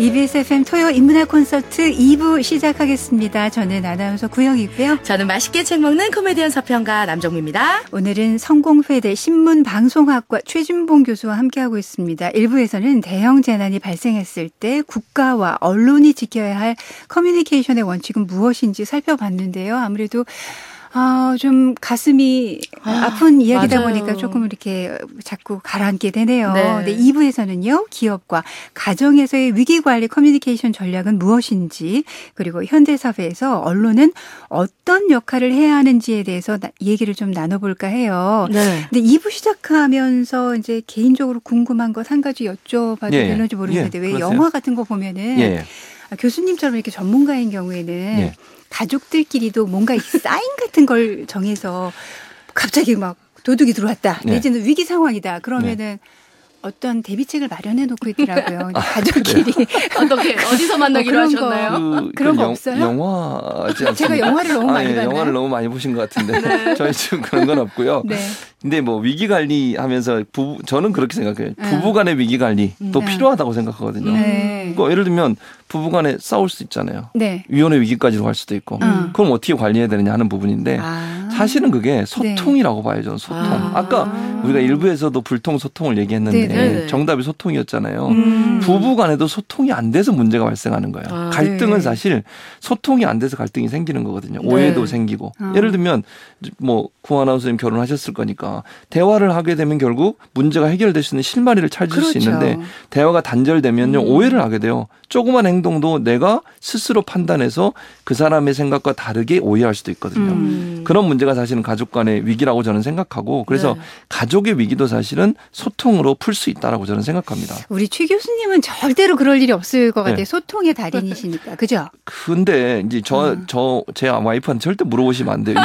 EBS FM 토요 인문학 콘서트 2부 시작하겠습니다. 저는 아나운서 구영이고요. 저는 맛있게 책 먹는 코미디언 서평가 남정미입니다. 오늘은 성공회대 신문방송학과 최준봉 교수와 함께하고 있습니다. 1부에서는 대형 재난이 발생했을 때 국가와 언론이 지켜야 할 커뮤니케이션의 원칙은 무엇인지 살펴봤는데요. 아무래도 좀 가슴이 아픈 이야기다 맞아요. 보니까 조금 이렇게 자꾸 가라앉게 되네요. 네. 네, 2부에서는요. 기업과 가정에서의 위기관리 커뮤니케이션 전략은 무엇인지 그리고 현대사회에서 언론은 어떤 역할을 해야 하는지에 대해서 얘기를 좀 나눠볼까 해요. 네. 근데 2부 시작하면서 이제 개인적으로 궁금한 것 한 가지 여쭤봐도 되는지 모르겠는데 왜 그러세요. 영화 같은 거 보면은 교수님처럼 이렇게 전문가인 경우에는 가족들끼리도 뭔가 사인 같은 걸 정해서 갑자기 막 도둑이 들어왔다. 내지는 위기 상황이다. 그러면은 어떤 대비책을 마련해 놓고 있더라고요. 가족끼리. 어떻게 어디서 만나기로 하셨나요? 그런 거 없어요? 영화지 않습니까? 제가 영화를 너무 많이 봤나요? 영화를 너무 많이 보신 것 같은데 저희 지금 그런 건 없고요. 네. 근데 뭐 위기 관리하면서 저는 그렇게 생각해요. 부부간의 위기 관리 또 필요하다고 생각하거든요. 그러니까 예를 들면 부부간에 싸울 수 있잖아요. 네. 위혼의 위기까지도 갈 수도 있고. 그럼 어떻게 관리해야 되느냐 하는 부분인데 사실은 그게 소통이라고 봐요. 저는 소통. 아까 우리가 일부에서도 불통소통을 얘기했는데 정답이 소통이었잖아요. 부부간에도 소통이 안 돼서 문제가 발생하는 거예요. 갈등은 사실 소통이 안 돼서 갈등이 생기는 거거든요. 오해도 생기고. 예를 들면 뭐 구 아나운서님 결혼하셨을 거니까 대화를 하게 되면 결국 문제가 해결될 수 있는 실마리를 찾을 수 있는데 대화가 단절되면요 오해를 하게 돼요. 조그만 행동도 내가 스스로 판단해서 그 사람의 생각과 다르게 오해할 수도 있거든요. 그런 문제가 사실은 가족 간의 위기라고 저는 생각하고 그래서 가족의 위기도 사실은 소통으로 풀 수 있다라고 저는 생각합니다. 우리 최 교수님은 절대로 그럴 일이 없을 것 같아요. 소통의 달인이시니까. 그죠? 근데 이제 제 와이프한테 절대 물어보시면 안 돼요.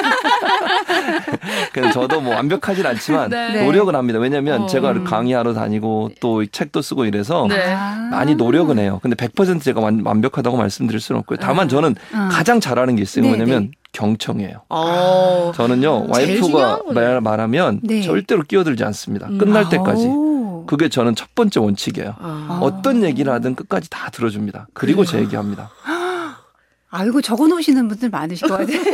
그래서 저도 뭐 완벽하진 않지만 노력은 합니다. 왜냐하면 제가 강의하러 다니고 또 책도 쓰고 이래서 많이 노력은 해요. 근데 100% 제가 완벽하다고 말씀드릴 수는 없고요. 다만 저는 가장 잘하는 게 있어요. 뭐냐면 경청이에요. 저는요 와이프가 말하면 절대로 끼어들지 않습니다. 끝날 때까지. 그게 저는 첫 번째 원칙이에요. 어떤 얘기를 하든 끝까지 다 들어줍니다. 그리고 제 얘기합니다. 아이고 적어놓으시는 분들 많으실 것 같아요.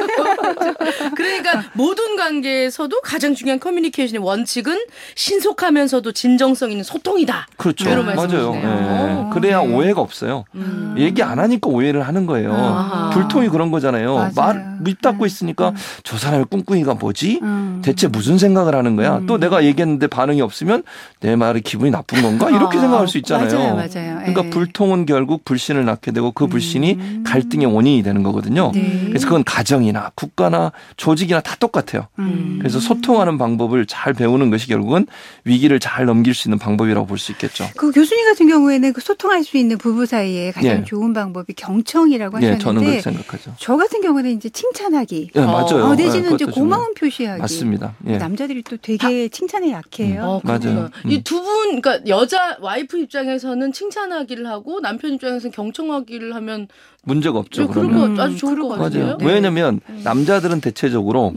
그러니까 모든 관계에서도 가장 중요한 커뮤니케이션의 원칙은 신속하면서도 진정성 있는 소통이다. 그렇죠. 맞아요. 네. 그래야 오해가 없어요. 얘기 안 하니까 오해를 하는 거예요. 불통이 그런 거잖아요. 입 닫고 있으니까 저 사람의 꿍꿍이가 뭐지? 대체 무슨 생각을 하는 거야? 또 내가 얘기했는데 반응이 없으면 내 말이 기분이 나쁜 건가? 이렇게 생각할 수 있잖아요. 맞아요. 그러니까 불통은 결국 불신을 낳게 되고 그 불신이 갈등의 원인이 되는 거거든요. 그래서 그건 가정이나 국가나 조직이나 다 똑같아요. 그래서 소통하는 방법을 잘 배우는 것이 결국은 위기를 잘 넘길 수 있는 방법이라고 볼 수 있겠죠. 그 교수님 같은 경우에는 그 소통할 수 있는 부부 사이에 가장 좋은 방법이 경청이라고 하셨는데 저는 그렇게 생각하죠. 저 같은 경우는 이제 칭찬하기. 맞아요. 내지는 이제 고마운 표시하기. 맞습니다. 남자들이 또 되게 칭찬에 약해요. 맞아요. 이 두 분, 그러니까 여자 와이프 입장에서는 칭찬하기를 하고 남편 입장에서는 경청하기를 하면 문제가 없죠. 그런 거 아주 좋을 것 같아요. 맞아요. 왜냐하면 남자들은 대체적으로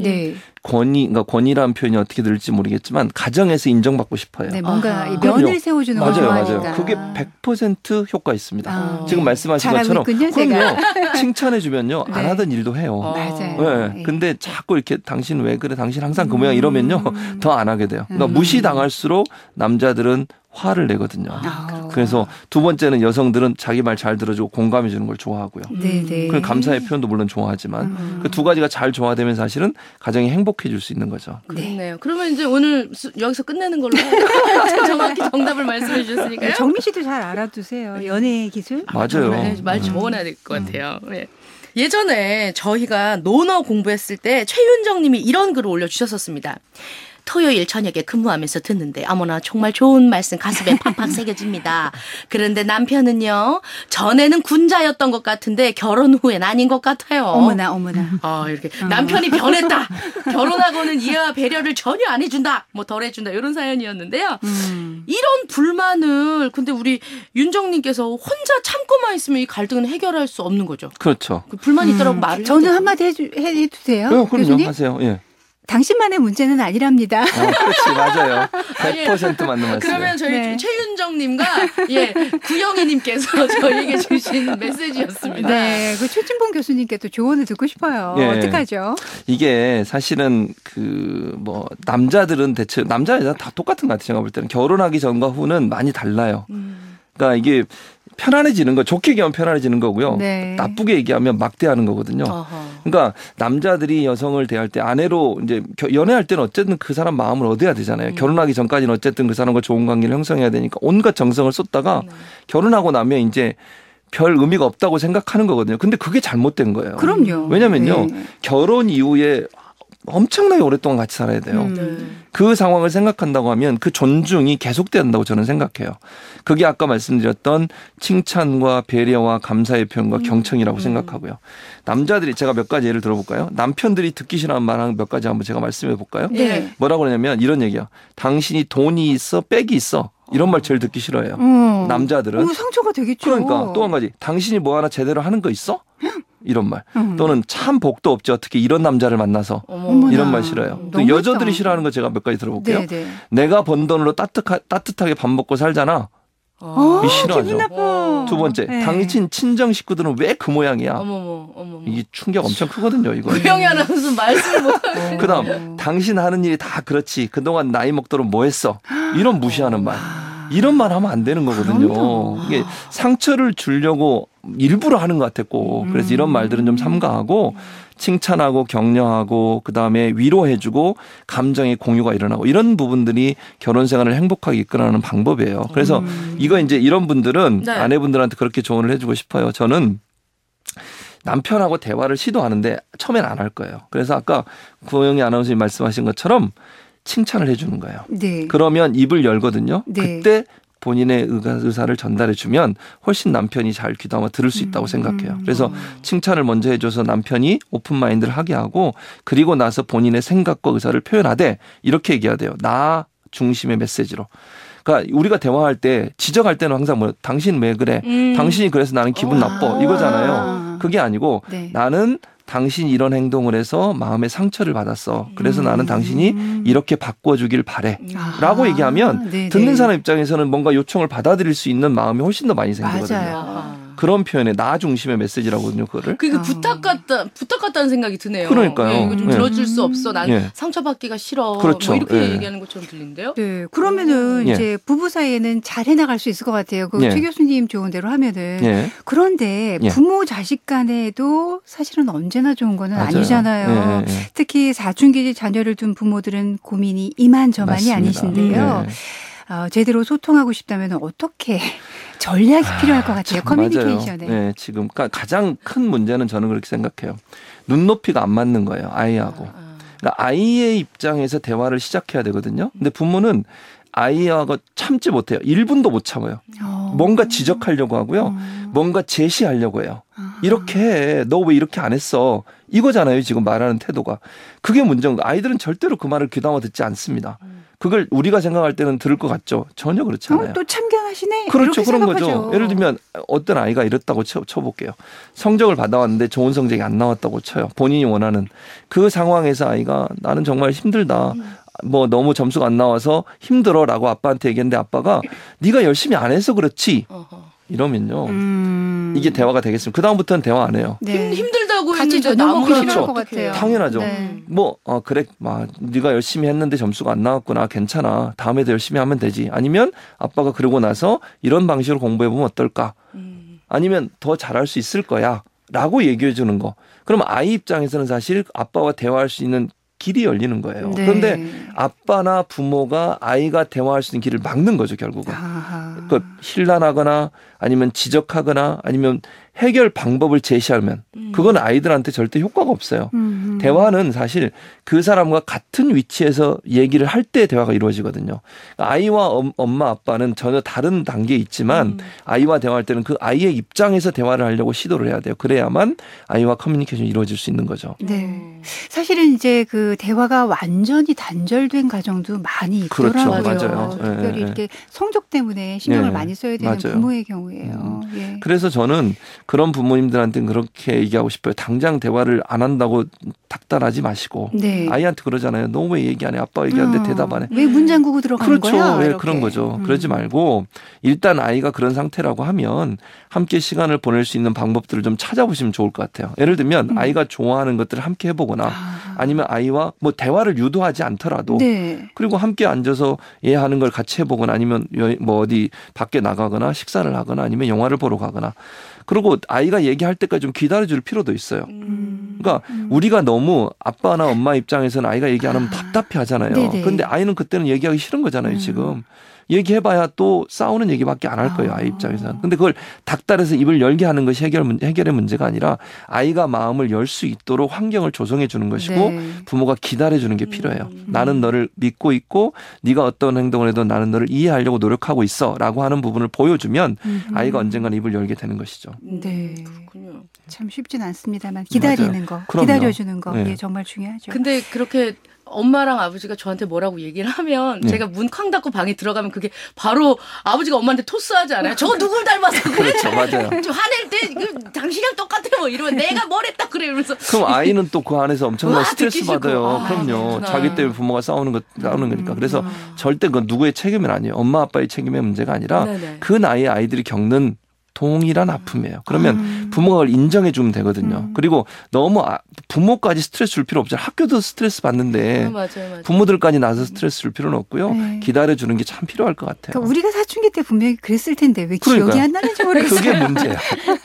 권위라는 표현이 어떻게 들릴지 모르겠지만 가정에서 인정받고 싶어요. 뭔가 면을 세워주는 거 맞아요. 그게 100% 효과 있습니다. 지금 말씀하신 것처럼 그럼요. 칭찬해 주면요 안 하던 일도 해요. 맞아요. 근데 자꾸 이렇게 당신 왜 그래? 당신 항상 그 모양 이러면요 더 안 하게 돼요. 그러니까 무시당할수록 남자들은 화를 내거든요. 그래서 두 번째는 여성들은 자기 말 잘 들어주고 공감해 주는 걸 좋아하고요. 그 감사의 표현도 물론 좋아하지만 그 두 가지가 잘 조화되면 사실은 가정이 행복해질 수 있는 거죠. 그렇네요. 그러면 이제 오늘 여기서 끝내는 걸로 정확히 정답을 말씀해 주셨으니까요. 정민 씨도 잘 알아두세요. 연애 기술. 맞아요. 말 적어놔야 될 것 같아요. 예전에 저희가 논어 공부했을 때 최윤정 님이 이런 글을 올려주셨었습니다. 토요일 저녁에 근무하면서 듣는데 어머나 정말 좋은 말씀 가슴에 팍팍 새겨집니다. 그런데 남편은요. 전에는 군자였던 것 같은데 결혼 후엔 아닌 것 같아요. 어머나. 이렇게 남편이 변했다. 결혼하고는 이해와 배려를 전혀 안 해준다. 뭐 덜 해준다. 이런 사연이었는데요. 이런 불만을 근데 우리 윤정님께서 혼자 참고만 있으면 이 갈등은 해결할 수 없는 거죠. 그렇죠. 불만이 있더라고 말을 저는 한마디 해도 돼요? 그럼요. 교수님? 하세요. 예. 당신만의 문제는 아니랍니다. 그렇지, 맞아요. 100% 맞는 말씀. 그러면 저희 최윤정님과 구영희님께서 저희에게 주신 메시지였습니다. 네, 그 최진봉 교수님께 또 조언을 듣고 싶어요. 어떡하죠? 이게 사실은 남자들은 대체 남자 여자 다 똑같은 것 같아요. 제가 볼 때는 결혼하기 전과 후는 많이 달라요. 그러니까 이게 편안해지는 거, 좋게 얘기하면 편안해지는 거고요. 네. 나쁘게 얘기하면 막대하는 거거든요. 그러니까 남자들이 여성을 대할 때 아내로 이제 연애할 때는 어쨌든 그 사람 마음을 얻어야 되잖아요. 결혼하기 전까지는 어쨌든 그 사람과 좋은 관계를 형성해야 되니까 온갖 정성을 쏟다가 결혼하고 나면 이제 별 의미가 없다고 생각하는 거거든요. 근데 그게 잘못된 거예요. 그럼요. 왜냐면요. 결혼 이후에 엄청나게 오랫동안 같이 살아야 돼요. 그 상황을 생각한다고 하면 그 존중이 계속돼야 한다고 저는 생각해요. 그게 아까 말씀드렸던 칭찬과 배려와 감사의 표현과 경청이라고 생각하고요. 남자들이 제가 몇 가지 예를 들어볼까요? 남편들이 듣기 싫어하는 말 몇 가지 한번 제가 말씀해 볼까요? 네. 뭐라고 그러냐면 이런 얘기야. 당신이 돈이 있어 백이 있어. 이런 말 제일 듣기 싫어요. 남자들은. 상처가 되겠죠. 그러니까 또 한 가지. 당신이 뭐 하나 제대로 하는 거 있어? 이런 말. 또는 참 복도 없지 어떻게 이런 남자를 만나서. 이런 말 싫어요. 또 여자들이 싫어하는 거 제가 몇 가지 들어볼게요. 네네. 내가 번 돈으로 따뜻하게 밥 먹고 살잖아. 이 싫어하죠. 두 번째, 네. 당신 친정 식구들은 왜 그 모양이야? 어머머. 이게 충격 엄청 크거든요, 이거. 구영이 아나운서 말씀을 못하고. 그다음, 당신 하는 일이 다 그렇지. 그동안 나이 먹도록 뭐 했어? 이런 무시하는 말. 이런 말 하면 안 되는 거거든요. 그럼요. 이게 상처를 주려고 일부러 하는 것 같았고, 그래서 이런 말들은 좀 삼가하고, 칭찬하고 격려하고 그다음에 위로해주고 감정의 공유가 일어나고 이런 부분들이 결혼 생활을 행복하게 이끌어가는 방법이에요. 그래서 이거 이제 이런 분들은 네. 아내분들한테 그렇게 조언을 해주고 싶어요. 저는 남편하고 대화를 시도하는데 처음엔 안 할 거예요. 그래서 아까 구영희 아나운서님 말씀하신 것처럼 칭찬을 해주는 거예요. 네. 그러면 입을 열거든요. 네. 그때 본인의 의사를 전달해 주면 훨씬 남편이 잘 귀담아 들을 수 있다고 생각해요. 그래서 칭찬을 먼저 해줘서 남편이 오픈 마인드를 하게 하고 그리고 나서 본인의 생각과 의사를 표현하되 이렇게 얘기해야 돼요. 나 중심의 메시지로. 그러니까 우리가 대화할 때 지적할 때는 항상 뭐 당신 왜 그래? 당신이 그래서 나는 기분 나빠 이거잖아요. 그게 아니고 네. 나는 당신이 이런 행동을 해서 마음의 상처를 받았어. 그래서 나는 당신이 이렇게 바꿔주길 바래. 라고 얘기하면 네네. 듣는 사람 입장에서는 뭔가 요청을 받아들일 수 있는 마음이 훨씬 더 많이 생기거든요. 맞아요. 그런 표현에 나 중심의 메시지라거든요. 그거를. 그게 부탁 같다는 생각이 드네요. 그러니까요. 네, 이거 좀 들어줄 수 없어. 난 상처받기가 싫어. 그렇죠. 뭐 이렇게 얘기하는 것처럼 들리는데요. 네. 그러면은 이제 부부 사이에는 잘 해나갈 수 있을 것 같아요. 그 최 교수님 좋은 대로 하면은. 그런데 부모 자식 간에도 사실은 언제나 좋은 거는 맞아요. 아니잖아요. 특히 사춘기 자녀를 둔 부모들은 고민이 이만저만이 맞습니다. 아니신데요. 제대로 소통하고 싶다면 어떻게 전략이 필요할 것 같아요. 커뮤니케이션에. 네, 지금 가장 큰 문제는 저는 그렇게 생각해요. 눈높이가 안 맞는 거예요. 아이하고. 그러니까 아이의 입장에서 대화를 시작해야 되거든요. 근데 부모는 아이하고 참지 못해요. 1분도 못 참아요. 뭔가 지적하려고 하고요. 뭔가 제시하려고 해요. 이렇게 해. 너 왜 이렇게 안 했어? 이거잖아요. 지금 말하는 태도가. 그게 문제인 거예요. 아이들은 절대로 그 말을 귀담아 듣지 않습니다. 그걸 우리가 생각할 때는 들을 것 같죠. 전혀 그렇지 않아요. 또 참견하시네. 그렇죠. 그런 거죠. 예를 들면 어떤 아이가 이렇다고 쳐볼게요. 성적을 받아왔는데 좋은 성적이 안 나왔다고 쳐요. 본인이 원하는. 그 상황에서 아이가 나는 정말 힘들다. 뭐 너무 점수가 안 나와서 힘들어라고 아빠한테 얘기했는데 아빠가 네가 열심히 안 해서 그렇지. 이러면요. 이게 대화가 되겠습니다. 그다음부터는 대화 안 해요. 네. 힘들다고 같이 했는데 너무 그렇죠. 것 같아요. 당연하죠. 네. 그래. 네가 열심히 했는데 점수가 안 나왔구나. 괜찮아. 다음에도 열심히 하면 되지. 아니면 아빠가 그러고 나서 이런 방식으로 공부해 보면 어떨까? 아니면 더 잘할 수 있을 거야. 라고 얘기해 주는 거. 그럼 아이 입장에서는 사실 아빠와 대화할 수 있는 길이 열리는 거예요. 네. 그런데 아빠나 부모가 아이가 대화할 수 있는 길을 막는 거죠, 결국은. 그 힐난하거나 아니면 지적하거나 아니면 해결 방법을 제시하면 그건 아이들한테 절대 효과가 없어요. 대화는 사실 그 사람과 같은 위치에서 얘기를 할 때 대화가 이루어지거든요. 아이와 엄마 아빠는 전혀 다른 단계에 있지만 아이와 대화할 때는 그 아이의 입장에서 대화를 하려고 시도를 해야 돼요. 그래야만 아이와 커뮤니케이션이 이루어질 수 있는 거죠. 네. 사실은 이제 그 대화가 완전히 단절된 가정도 많이 있더라고요. 그렇죠. 맞아요. 특별히 이렇게 성적 때문에 신경을 많이 써야 되는 부모의 경우에요. 그래서 저는 그런 부모님들한테는 그렇게 얘기하고 싶어요. 당장 대화를 안 한다고 닥달하지 마시고 네. 아이한테 그러잖아요. 너 왜 얘기 안 해? 아빠가 얘기하는데 대답 안 해. 왜 문 잠그고 들어가는 그렇죠. 거야? 네, 그런 거죠. 그러지 말고 일단 아이가 그런 상태라고 하면 함께 시간을 보낼 수 있는 방법들을 좀 찾아보시면 좋을 것 같아요. 예를 들면 아이가 좋아하는 것들을 함께 해보거나 아니면 아이와 뭐 대화를 유도하지 않더라도 네. 그리고 함께 앉아서 얘 하는 걸 같이 해보거나 아니면 뭐 어디 밖에 나가거나 식사를 하거나 아니면 영화를 보러 가거나 그리고 아이가 얘기할 때까지 좀 기다려줄 필요도 있어요. 그러니까 우리가 너무 아빠나 엄마 입장에서는 아이가 얘기 안 하면 답답해 하잖아요. 그런데 아이는 그때는 얘기하기 싫은 거잖아요. 지금. 얘기해봐야 또 싸우는 얘기밖에 안 할 거예요. 아이 입장에서는. 근데 그걸 닥달해서 입을 열게 하는 것이 해결의 문제가 아니라 아이가 마음을 열 수 있도록 환경을 조성해 주는 것이고 네. 부모가 기다려 주는 게 필요해요. 나는 너를 믿고 있고 네가 어떤 행동을 해도 나는 너를 이해하려고 노력하고 있어 라고 하는 부분을 보여주면 아이가 언젠간 입을 열게 되는 것이죠. 네. 그렇군요. 참 쉽진 않습니다만 기다리는 맞아요. 거, 그럼요. 기다려주는 거 네. 예, 정말 중요하죠. 근데 그렇게 엄마랑 아버지가 저한테 뭐라고 얘기를 하면 네. 제가 문 쾅 닫고 방에 들어가면 그게 바로 아버지가 엄마한테 토스하지 않아요? 저거 누굴 닮아서 그래? 그렇죠. 맞아요. 좀 화낼 때 당신이랑 똑같아 뭐 이러면 내가 뭘 했다 그래 이러면서 그럼 아이는 또 그 안에서 엄청난 스트레스 받아요. 그럼요. 자기 때문에 부모가 싸우는 거니까. 그래서 절대 그건 누구의 책임은 아니에요. 엄마 아빠의 책임의 문제가 아니라 네네. 그 나이에 아이들이 겪는 동일한 아픔이에요. 그러면 부모가 그걸 인정해 주면 되거든요. 그리고 너무 부모까지 스트레스 줄 필요 없잖아요. 학교도 스트레스 받는데 맞아요. 부모들까지 나서 스트레스 줄 필요는 없고요. 네. 기다려주는 게 참 필요할 것 같아요. 그러니까 우리가 사춘기 때 분명히 그랬을 텐데 왜 기억이 안 나는지 모르겠어요. 그게 문제야.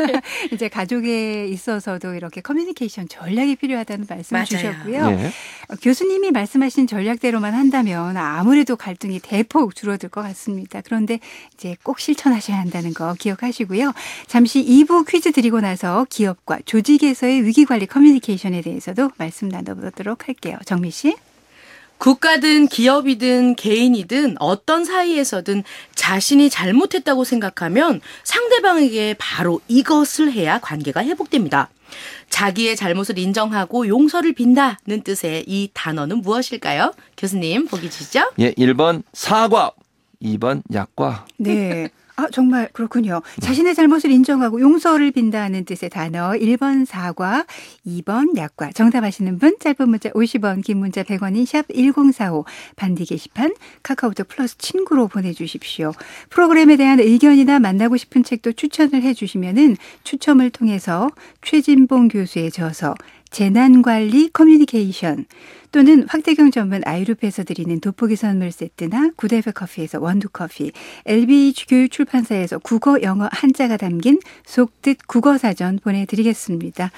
이제 가족에 있어서도 이렇게 커뮤니케이션 전략이 필요하다는 말씀을 맞아요. 주셨고요. 네. 교수님이 말씀하신 전략대로만 한다면 아무래도 갈등이 대폭 줄어들 것 같습니다. 그런데 이제 꼭 실천하셔야 한다는 거 기억하시고요. 잠시 2부 퀴즈 드리고 나서 기업과 조직에서의 위기관리 커뮤니케이션에 대해서도 말씀 나눠보도록 할게요. 정미 씨. 국가든 기업이든 개인이든 어떤 사이에서든 자신이 잘못했다고 생각하면 상대방에게 바로 이것을 해야 관계가 회복됩니다. 자기의 잘못을 인정하고 용서를 빈다는 뜻의 이 단어는 무엇일까요? 교수님 보기 주시죠. 예, 1번 사과, 2번 약과. 네. 정말 그렇군요. 자신의 잘못을 인정하고 용서를 빈다는 뜻의 단어 1번 사과, 2번 약과. 정답하시는 분 짧은 문자 50원, 긴 문자 100원인 샵 1045 반디 게시판 카카오톡 플러스 친구로 보내주십시오. 프로그램에 대한 의견이나 만나고 싶은 책도 추천을 해주시면은 추첨을 통해서 최진봉 교수의 저서 재난관리 커뮤니케이션 또는 확대경 전문 아이룹에서 드리는 돋보기 선물 세트나 굿에버 커피에서 원두커피, LBH 교육출판사에서 국어, 영어, 한자가 담긴 속뜻 국어사전 보내드리겠습니다.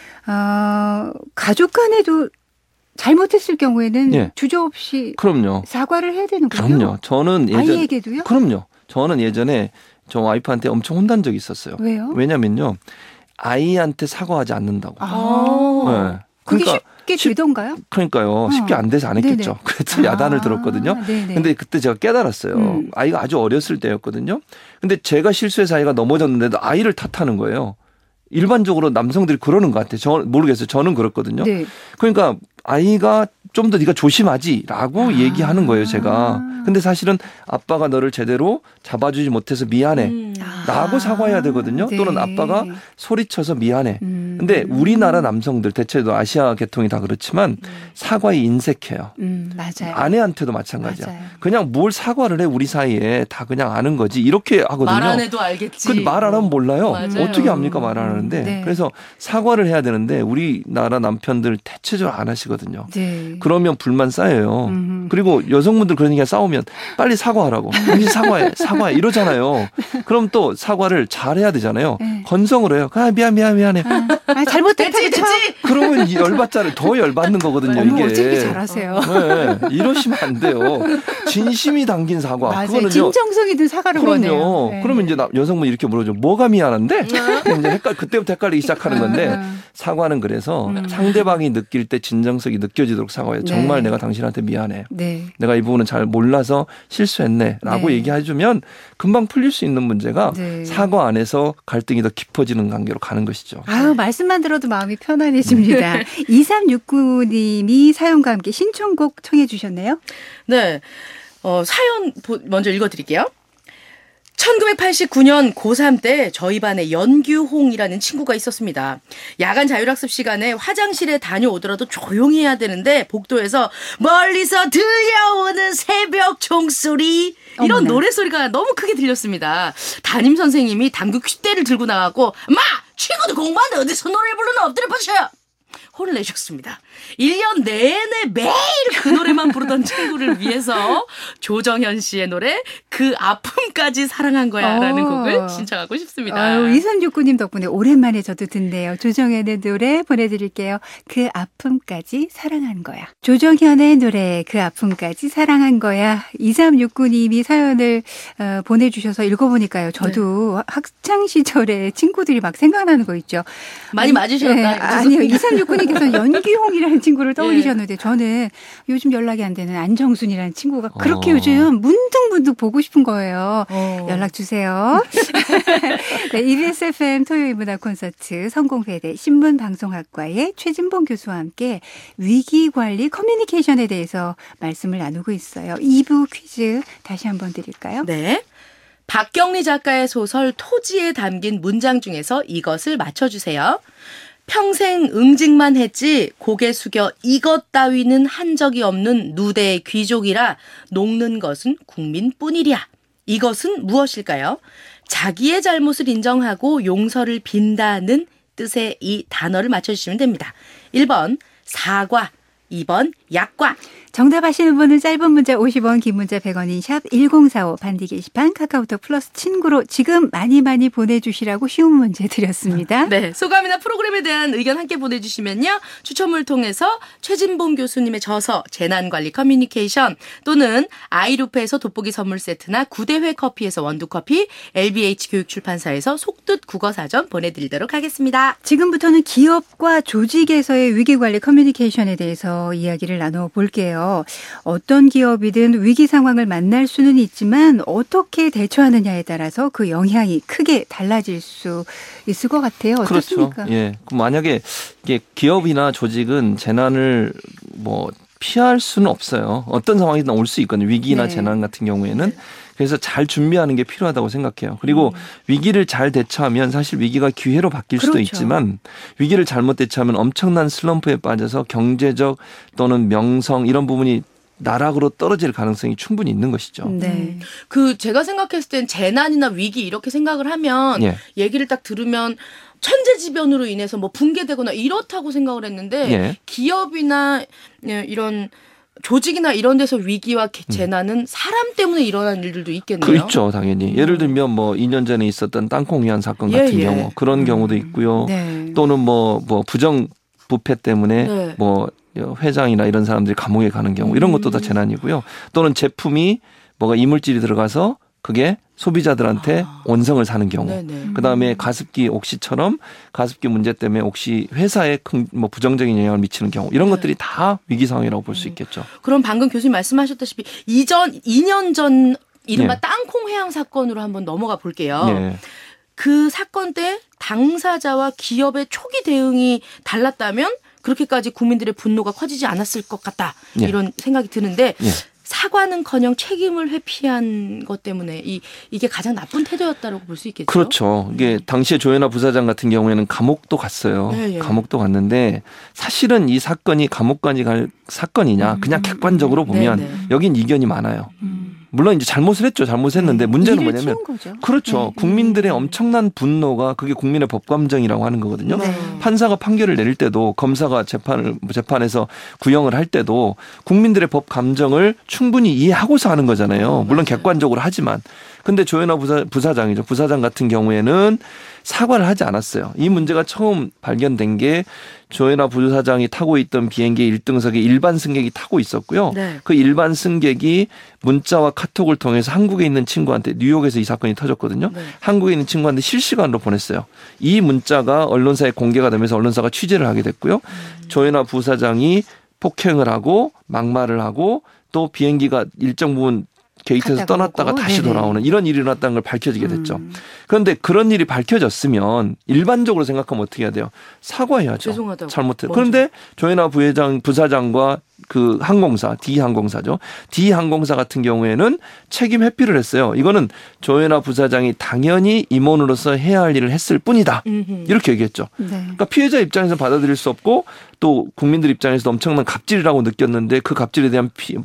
가족 간에도 잘못했을 경우에는 예. 주저없이 그럼요. 사과를 해야 되는군요. 그럼요. 저는 아이에게도요? 그럼요. 저는 예전에 저 와이프한테 엄청 혼난 적이 있었어요. 왜요? 왜냐면요. 아이한테 사과하지 않는다고. 네. 그게 쉽게 되던가요? 그러니까요. 쉽게 안 돼서 안 했겠죠. 그래서 야단을 들었거든요. 근데 그때 제가 깨달았어요. 아이가 아주 어렸을 때였거든요. 근데 제가 실수해서 아이가 넘어졌는데도 아이를 탓하는 거예요. 일반적으로 남성들이 그러는 것 같아요. 모르겠어요. 저는 그렇거든요. 네. 그러니까 아이가 좀 더 네가 조심하지라고 얘기하는 거예요, 제가. 근데 사실은 아빠가 너를 제대로 잡아주지 못해서 미안해. 라고 사과해야 되거든요. 네. 또는 아빠가 소리쳐서 미안해. 근데 우리나라 남성들 대체도 아시아 계통이 다 그렇지만 사과에 인색해요. 맞아요. 아내한테도 마찬가지야. 맞아요. 그냥 뭘 사과를 해 우리 사이에 다 그냥 아는 거지. 이렇게 하거든요. 말 안 해도 알겠지. 근데 말 안 하면 몰라요. 맞아요. 어떻게 합니까 말 안 하는데. 네. 그래서 사과를 해야 되는데 우리나라 남편들 대체적으로 안 하시거든요. 네. 그러면 불만 쌓여요. 그리고 여성분들 그런 얘기가 싸우면 빨리 사과하라고. 당신 사과해 이러잖아요. 그럼 또 사과를 잘해야 되잖아요. 네. 건성으로 해요. 미안해. 잘못됐지. 그러면 더 열받는 거거든요. 이게. 어떻게 잘하세요. 네. 이러시면 안 돼요. 진심이 담긴 사과. 맞아요. 그거는요. 진정성이 든 사과를 원해요. 네. 그러면 이제 여성분이 이렇게 물어줘. 뭐가 미안한데? 이제 그때부터 헷갈리기 시작하는 건데 사과는 그래서 상대방이 느낄 때 진정성이 느껴지도록 사과해요. 정말 내가 당신한테 미안해. 네. 내가 이 부분은 잘 몰라서 실수했네. 라고 얘기해주면 금방 풀릴 수 있는 문제가 사과 안에서 갈등이 더 깊어지는 관계로 가는 것이죠. 말씀만 들어도 마음이 편안해집니다. 2369님이 사연과 함께 신청곡 청해 주셨네요. 네. 사연 먼저 읽어드릴게요. 1989년 고3 때 저희 반에 연규홍이라는 친구가 있었습니다. 야간 자율학습 시간에 화장실에 다녀오더라도 조용히 해야 되는데 복도에서 멀리서 들려오는 새벽 종소리 이런 어머나. 노래소리가 너무 크게 들렸습니다. 담임 선생님이 당구 퀴대를 들고 나가고 마! 친구들 공부하는데 어디서 노래 부르나 엎드려 뻗쳐요. 혼을 내셨습니다. 1년 내내 매일 그 노래만 부르던 친구를 위해서 조정현 씨의 노래 그 아픔까지 사랑한 거야 라는 곡을 신청하고 싶습니다. 2369님 덕분에 오랜만에 저도 듣네요. 조정현의 노래 보내드릴게요. 그 아픔까지 사랑한 거야. 조정현의 노래 그 아픔까지 사랑한 거야. 2369님이 사연을 보내주셔서 읽어보니까요. 저도 네. 학창시절에 친구들이 막 생각나는 거 있죠. 많이 맞으셨나? 네, 아니요. 2369님께서 연기홍이라는 친구를 떠올리셨는데 저는 요즘 연락이 안 되는 안정순이라는 친구가 그렇게 요즘 문득문득 보고 싶은 거예요. 연락 주세요. 네, EBS FM 토요일 문화 콘서트 성공회대 신문방송학과의 최진봉 교수와 함께 위기관리 커뮤니케이션에 대해서 말씀을 나누고 있어요. 2부 퀴즈 다시 한번 드릴까요? 네. 박경리 작가의 소설 토지에 담긴 문장 중에서 이것을 맞춰주세요. 평생 응징만 했지 고개 숙여 이것 따위는 한 적이 없는 누대의 귀족이라 녹는 것은 국민뿐이랴. 이것은 무엇일까요? 자기의 잘못을 인정하고 용서를 빈다는 뜻의 이 단어를 맞춰주시면 됩니다. 1번 사과, 2번 약과. 정답 아시는 분은 짧은 문자 50원, 긴 문자 100원인 샵 1045 반디 게시판 카카오톡 플러스 친구로 지금 많이 보내주시라고 쉬운 문제 드렸습니다. 네, 소감이나 프로그램에 대한 의견 함께 보내주시면요. 추첨을 통해서 최진봉 교수님의 저서 재난관리 커뮤니케이션 또는 아이루페에서 돋보기 선물 세트나 구대회 커피에서 원두커피, LBH 교육출판사에서 속뜻 국어사전 보내드리도록 하겠습니다. 지금부터는 기업과 조직에서의 위기관리 커뮤니케이션에 대해서 이야기를 나눠볼게요. 어떤 기업이든 위기 상황을 만날 수는 있지만 어떻게 대처하느냐에 따라서 그 영향이 크게 달라질 수 있을 것 같아요. 어떻습니까? 그렇죠. 예. 만약에 이게 기업이나 조직은 재난을 피할 수는 없어요. 어떤 상황이든 올 수 있거든요. 위기나 네. 재난 같은 경우에는. 그래서 잘 준비하는 게 필요하다고 생각해요. 그리고 위기를 잘 대처하면 사실 위기가 기회로 바뀔 수도 그렇죠. 있지만 위기를 잘못 대처하면 엄청난 슬럼프에 빠져서 경제적 또는 명성 이런 부분이 나락으로 떨어질 가능성이 충분히 있는 것이죠. 네. 제가 생각했을 땐 재난이나 위기 이렇게 생각을 하면 예. 얘기를 딱 들으면 천재지변으로 인해서 붕괴되거나 이렇다고 생각을 했는데 예. 기업이나 이런 조직이나 이런 데서 위기와 재난은 사람 때문에 일어나는 일들도 있겠네요. 그렇죠. 당연히. 예를 들면 2년 전에 있었던 땅콩 위안 사건 같은 경우 그런 경우도 있고요. 네. 또는 부정부패 때문에 네. 회장이나 이런 사람들이 감옥에 가는 경우 이런 것도 다 재난이고요. 또는 제품이 이물질이 들어가서 그게 소비자들한테 원성을 사는 경우. 그다음에 가습기 옥시처럼 가습기 문제 때문에 옥시 회사에 큰 부정적인 영향을 미치는 경우. 이런 것들이 다 위기 상황이라고 볼 수 있겠죠. 그럼 방금 교수님 말씀하셨다시피 2년 전 이른바 땅콩 회항 사건으로 한번 넘어가 볼게요. 네. 그 사건 때 당사자와 기업의 초기 대응이 달랐다면 그렇게까지 국민들의 분노가 커지지 않았을 것 같다. 이런 생각이 드는데 사과는커녕 책임을 회피한 것 때문에 이게 가장 나쁜 태도였다고 볼 수 있겠죠. 그렇죠. 이게 당시에 조현아 부사장 같은 경우에는 감옥도 갔어요. 네, 네. 감옥도 갔는데 사실은 이 사건이 감옥까지 갈 사건이냐 그냥 객관적으로 보면 네, 네. 여긴 이견이 많아요. 물론 이제 잘못을 했죠. 잘못했는데 문제는 뭐냐면 그렇죠. 네. 국민들의 엄청난 분노가 그게 국민의 법감정이라고 하는 거거든요. 네. 판사가 판결을 내릴 때도 검사가 재판에서 구형을 할 때도 국민들의 법감정을 충분히 이해하고서 하는 거잖아요. 물론 객관적으로 하지만. 근데 조현아 부사장이죠. 부사장 같은 경우에는 사과를 하지 않았어요. 이 문제가 처음 발견된 게 조현아 부사장이 타고 있던 비행기 1등석에 일반 승객이 타고 있었고요. 네. 그 일반 승객이 문자와 카톡을 통해서 한국에 있는 친구한테 뉴욕에서 이 사건이 터졌거든요. 네. 한국에 있는 친구한테 실시간으로 보냈어요. 이 문자가 언론사에 공개가 되면서 언론사가 취재를 하게 됐고요. 조현아 부사장이 폭행을 하고 막말을 하고 또 비행기가 일정 부분 게이트에서 떠났다가 다시 네네. 돌아오는 이런 일이 일어났다는 걸 밝혀지게 됐죠. 그런데 그런 일이 밝혀졌으면 일반적으로 생각하면 어떻게 해야 돼요? 사과해야죠. 죄송하다고. 잘못했. 그런데 조현아 부사장과 그 항공사, D항공사죠. D항공사 같은 경우에는 책임 회피를 했어요. 이거는 조현아 부사장이 당연히 임원으로서 해야 할 일을 했을 뿐이다. 이렇게 얘기했죠. 네. 그러니까 피해자 입장에서 받아들일 수 없고 또 국민들 입장에서도 엄청난 갑질이라고 느꼈는데 그 갑질에 대한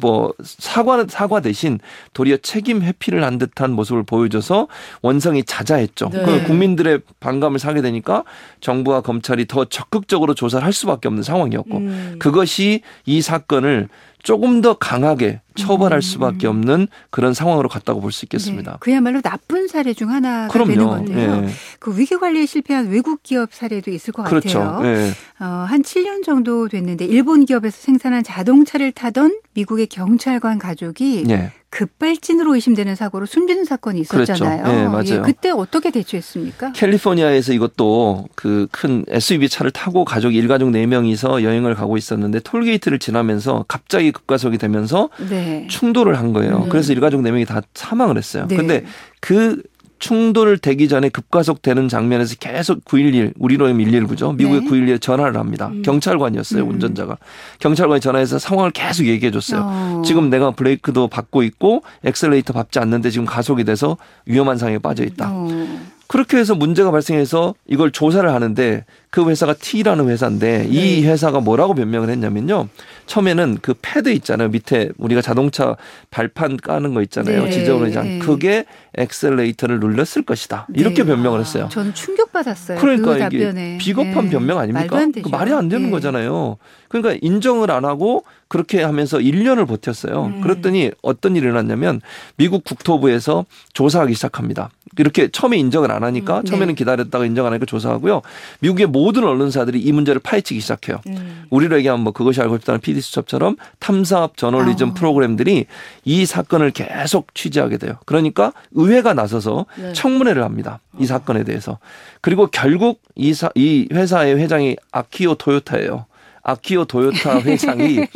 사과 대신 도리어 책임 회피를 한 듯한 모습을 보여줘서 원성이 자자했죠. 네. 국민들의 반감을 사게 되니까 정부와 검찰이 더 적극적으로 조사를 할 수밖에 없는 상황이었고 그것이 이 사건을 조금 더 강하게 처벌할 수밖에 없는 그런 상황으로 갔다고 볼 수 있겠습니다. 네, 그야말로 나쁜 사례 중 하나가 그럼요. 되는 건데요. 네. 그 위기 관리에 실패한 외국 기업 사례도 있을 것 그렇죠. 같아요. 네. 한 7년 정도 됐는데 일본 기업에서 생산한 자동차를 타던 미국의 경찰관 가족이 네. 급발진으로 의심되는 사고로 숨지는 사건이 있었잖아요. 그렇죠. 네, 맞아요. 예, 그때 어떻게 대처했습니까? 캘리포니아에서 이것도 그 큰 SUV 차를 타고 가족이 일가족 4명이서 여행을 가고 있었는데 톨게이트를 지나면서 갑자기 급가속이 되면서 네. 충돌을 한 거예요. 그래서 일가족 4명이 다 사망을 했어요. 그런데 네. 그 충돌을 되기 전에 급가속되는 장면에서 계속 911, 우리로 하면 119죠. 미국의 네. 911에 전화를 합니다. 경찰관이었어요. 운전자가. 경찰관이 전화해서 상황을 계속 얘기해 줬어요. 지금 내가 브레이크도 밟고 있고 엑셀레이터 밟지 않는데 지금 가속이 돼서 위험한 상황에 빠져 있다. 그렇게 해서 문제가 발생해서 이걸 조사를 하는데 그 회사가 T라는 회사인데 이 회사가 뭐라고 변명을 했냐면요. 처음에는 그 패드 있잖아요. 밑에 우리가 자동차 발판 까는 거 있잖아요. 네. 지저분하지 않게. 그게 엑셀레이터를 눌렀을 것이다. 이렇게 변명을 했어요. 저는 충격받았어요. 그러니까 그 이게 비겁한 변명 아닙니까? 말이 안 되는 거잖아요. 그러니까 인정을 안 하고 그렇게 하면서 1년을 버텼어요. 그랬더니 어떤 일이 일어났냐면 미국 국토부에서 조사하기 시작합니다. 이렇게 처음에 인정을 안 하니까 처음에는 기다렸다가 인정 안 하니까 조사하고요. 미국의 모든 언론사들이 이 문제를 파헤치기 시작해요. 우리로 얘기하면 뭐 그것이 알고 싶다는 PD수첩처럼 탐사 저널리즘 프로그램들이 이 사건을 계속 취재하게 돼요. 그러니까 의회가 나서서 청문회를 합니다. 이 사건에 대해서. 그리고 결국 이 회사의 회장이 아키오 토요타예요. 아키오 토요타 회장이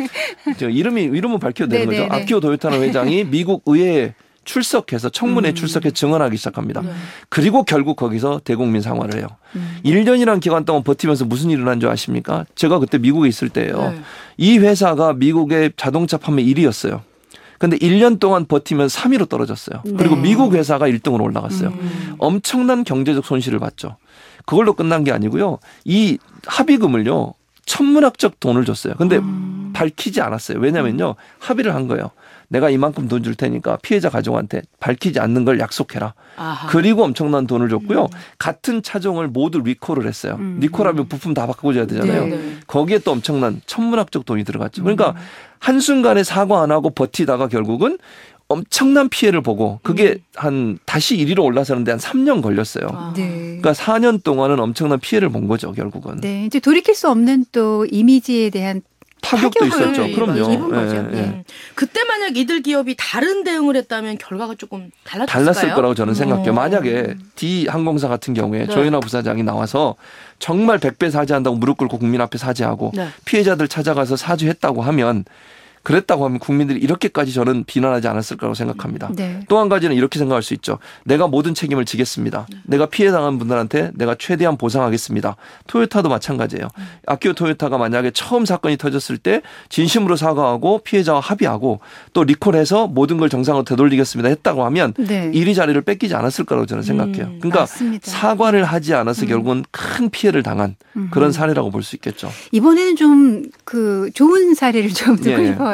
이름은 밝혀도 되는 거죠. 아키오 토요타는 회장이 미국 의회에 출석해서 청문회에 출석해 증언하기 시작합니다. 그리고 결국 거기서 대국민 사과를 해요. 1년이라는 기간 동안 버티면서 무슨 일이 일어난 줄 아십니까? 제가 그때 미국에 있을 때예요. 이 회사가 미국의 자동차 판매 1위였어요. 근데 1년 동안 버티면 3위로 떨어졌어요. 그리고 미국 회사가 1등으로 올라갔어요. 엄청난 경제적 손실을 봤죠. 그걸로 끝난 게 아니고요. 이 합의금을요. 천문학적 돈을 줬어요. 근데 밝히지 않았어요. 왜냐면요. 합의를 한 거예요. 내가 이만큼 돈 줄 테니까 피해자 가족한테 밝히지 않는 걸 약속해라. 아하. 그리고 엄청난 돈을 줬고요. 같은 차종을 모두 리콜을 했어요. 리콜하면 부품 다 바꿔줘야 되잖아요. 거기에 또 엄청난 천문학적 돈이 들어갔죠. 그러니까 한순간에 사과 안 하고 버티다가 결국은 엄청난 피해를 보고 그게 다시 1위로 올라서는데 한 3년 걸렸어요. 그러니까 4년 동안은 엄청난 피해를 본 거죠, 결국은. 네, 이제 돌이킬 수 없는 또 이미지에 대한 타격도 있었죠. 그럼요. 입은 거죠. 그때 만약 이들 기업이 다른 대응을 했다면 결과가 조금 달랐을 거라고 저는 생각해요. 만약에 D항공사 같은 경우에 조현아 부사장이 나와서 정말 100배 사죄한다고 무릎 꿇고 국민 앞에 사죄하고 피해자들 찾아가서 사죄했다고 하면 그랬다고 하면 국민들이 이렇게까지 저는 비난하지 않았을 거라고 생각합니다. 또 한 가지는 이렇게 생각할 수 있죠. 내가 모든 책임을 지겠습니다. 내가 피해당한 분들한테 내가 최대한 보상하겠습니다. 토요타도 마찬가지예요. 아키오 토요타가 만약에 처음 사건이 터졌을 때 진심으로 사과하고 피해자와 합의하고 또 리콜해서 모든 걸 정상으로 되돌리겠습니다 했다고 하면 이리 자리를 뺏기지 않았을 거라고 저는 생각해요. 그러니까 맞습니다. 사과를 하지 않아서 결국은 큰 피해를 당한 그런 사례라고 볼 수 있겠죠. 이번에는 좀 그 좋은 사례를 좀 듣고 싶어요.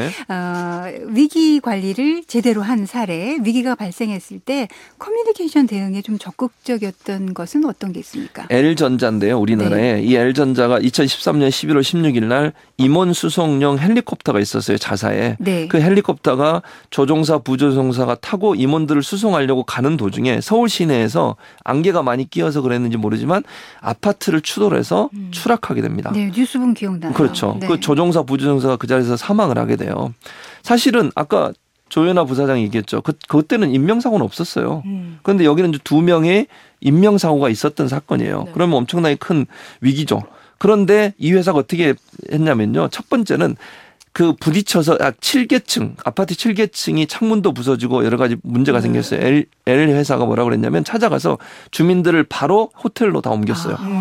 위기 관리를 제대로 한 사례, 위기가 발생했을 때 커뮤니케이션 대응에 좀 적극적이었던 것은 어떤 게 있습니까? L전자인데요. 우리나라에. 이 L전자가 2013년 11월 16일 날 임원 수송용 헬리콥터가 있었어요. 자사에. 그 헬리콥터가 조종사, 부조종사가 타고 임원들을 수송하려고 가는 도중에 서울 시내에서 안개가 많이 끼어서 그랬는지 모르지만 아파트를 추돌해서 추락하게 됩니다. 네, 뉴스본 기억나요. 그렇죠. 그 조종사, 부조종사가 그 자리에서 사망을 하게 돼요. 사실은 아까 조현아 부사장이 얘기했죠. 그때는 인명사고는 없었어요. 그런데 여기는 이제 2명의 인명사고가 있었던 사건이에요. 그러면 엄청나게 큰 위기죠. 그런데 이 회사가 어떻게 했냐면요. 첫 번째는 그 부딪혀서 7계층, 아파트 7계층이 창문도 부서지고 여러 가지 문제가 생겼어요. L 회사가 뭐라고 그랬냐면 찾아가서 주민들을 바로 호텔로 다 옮겼어요.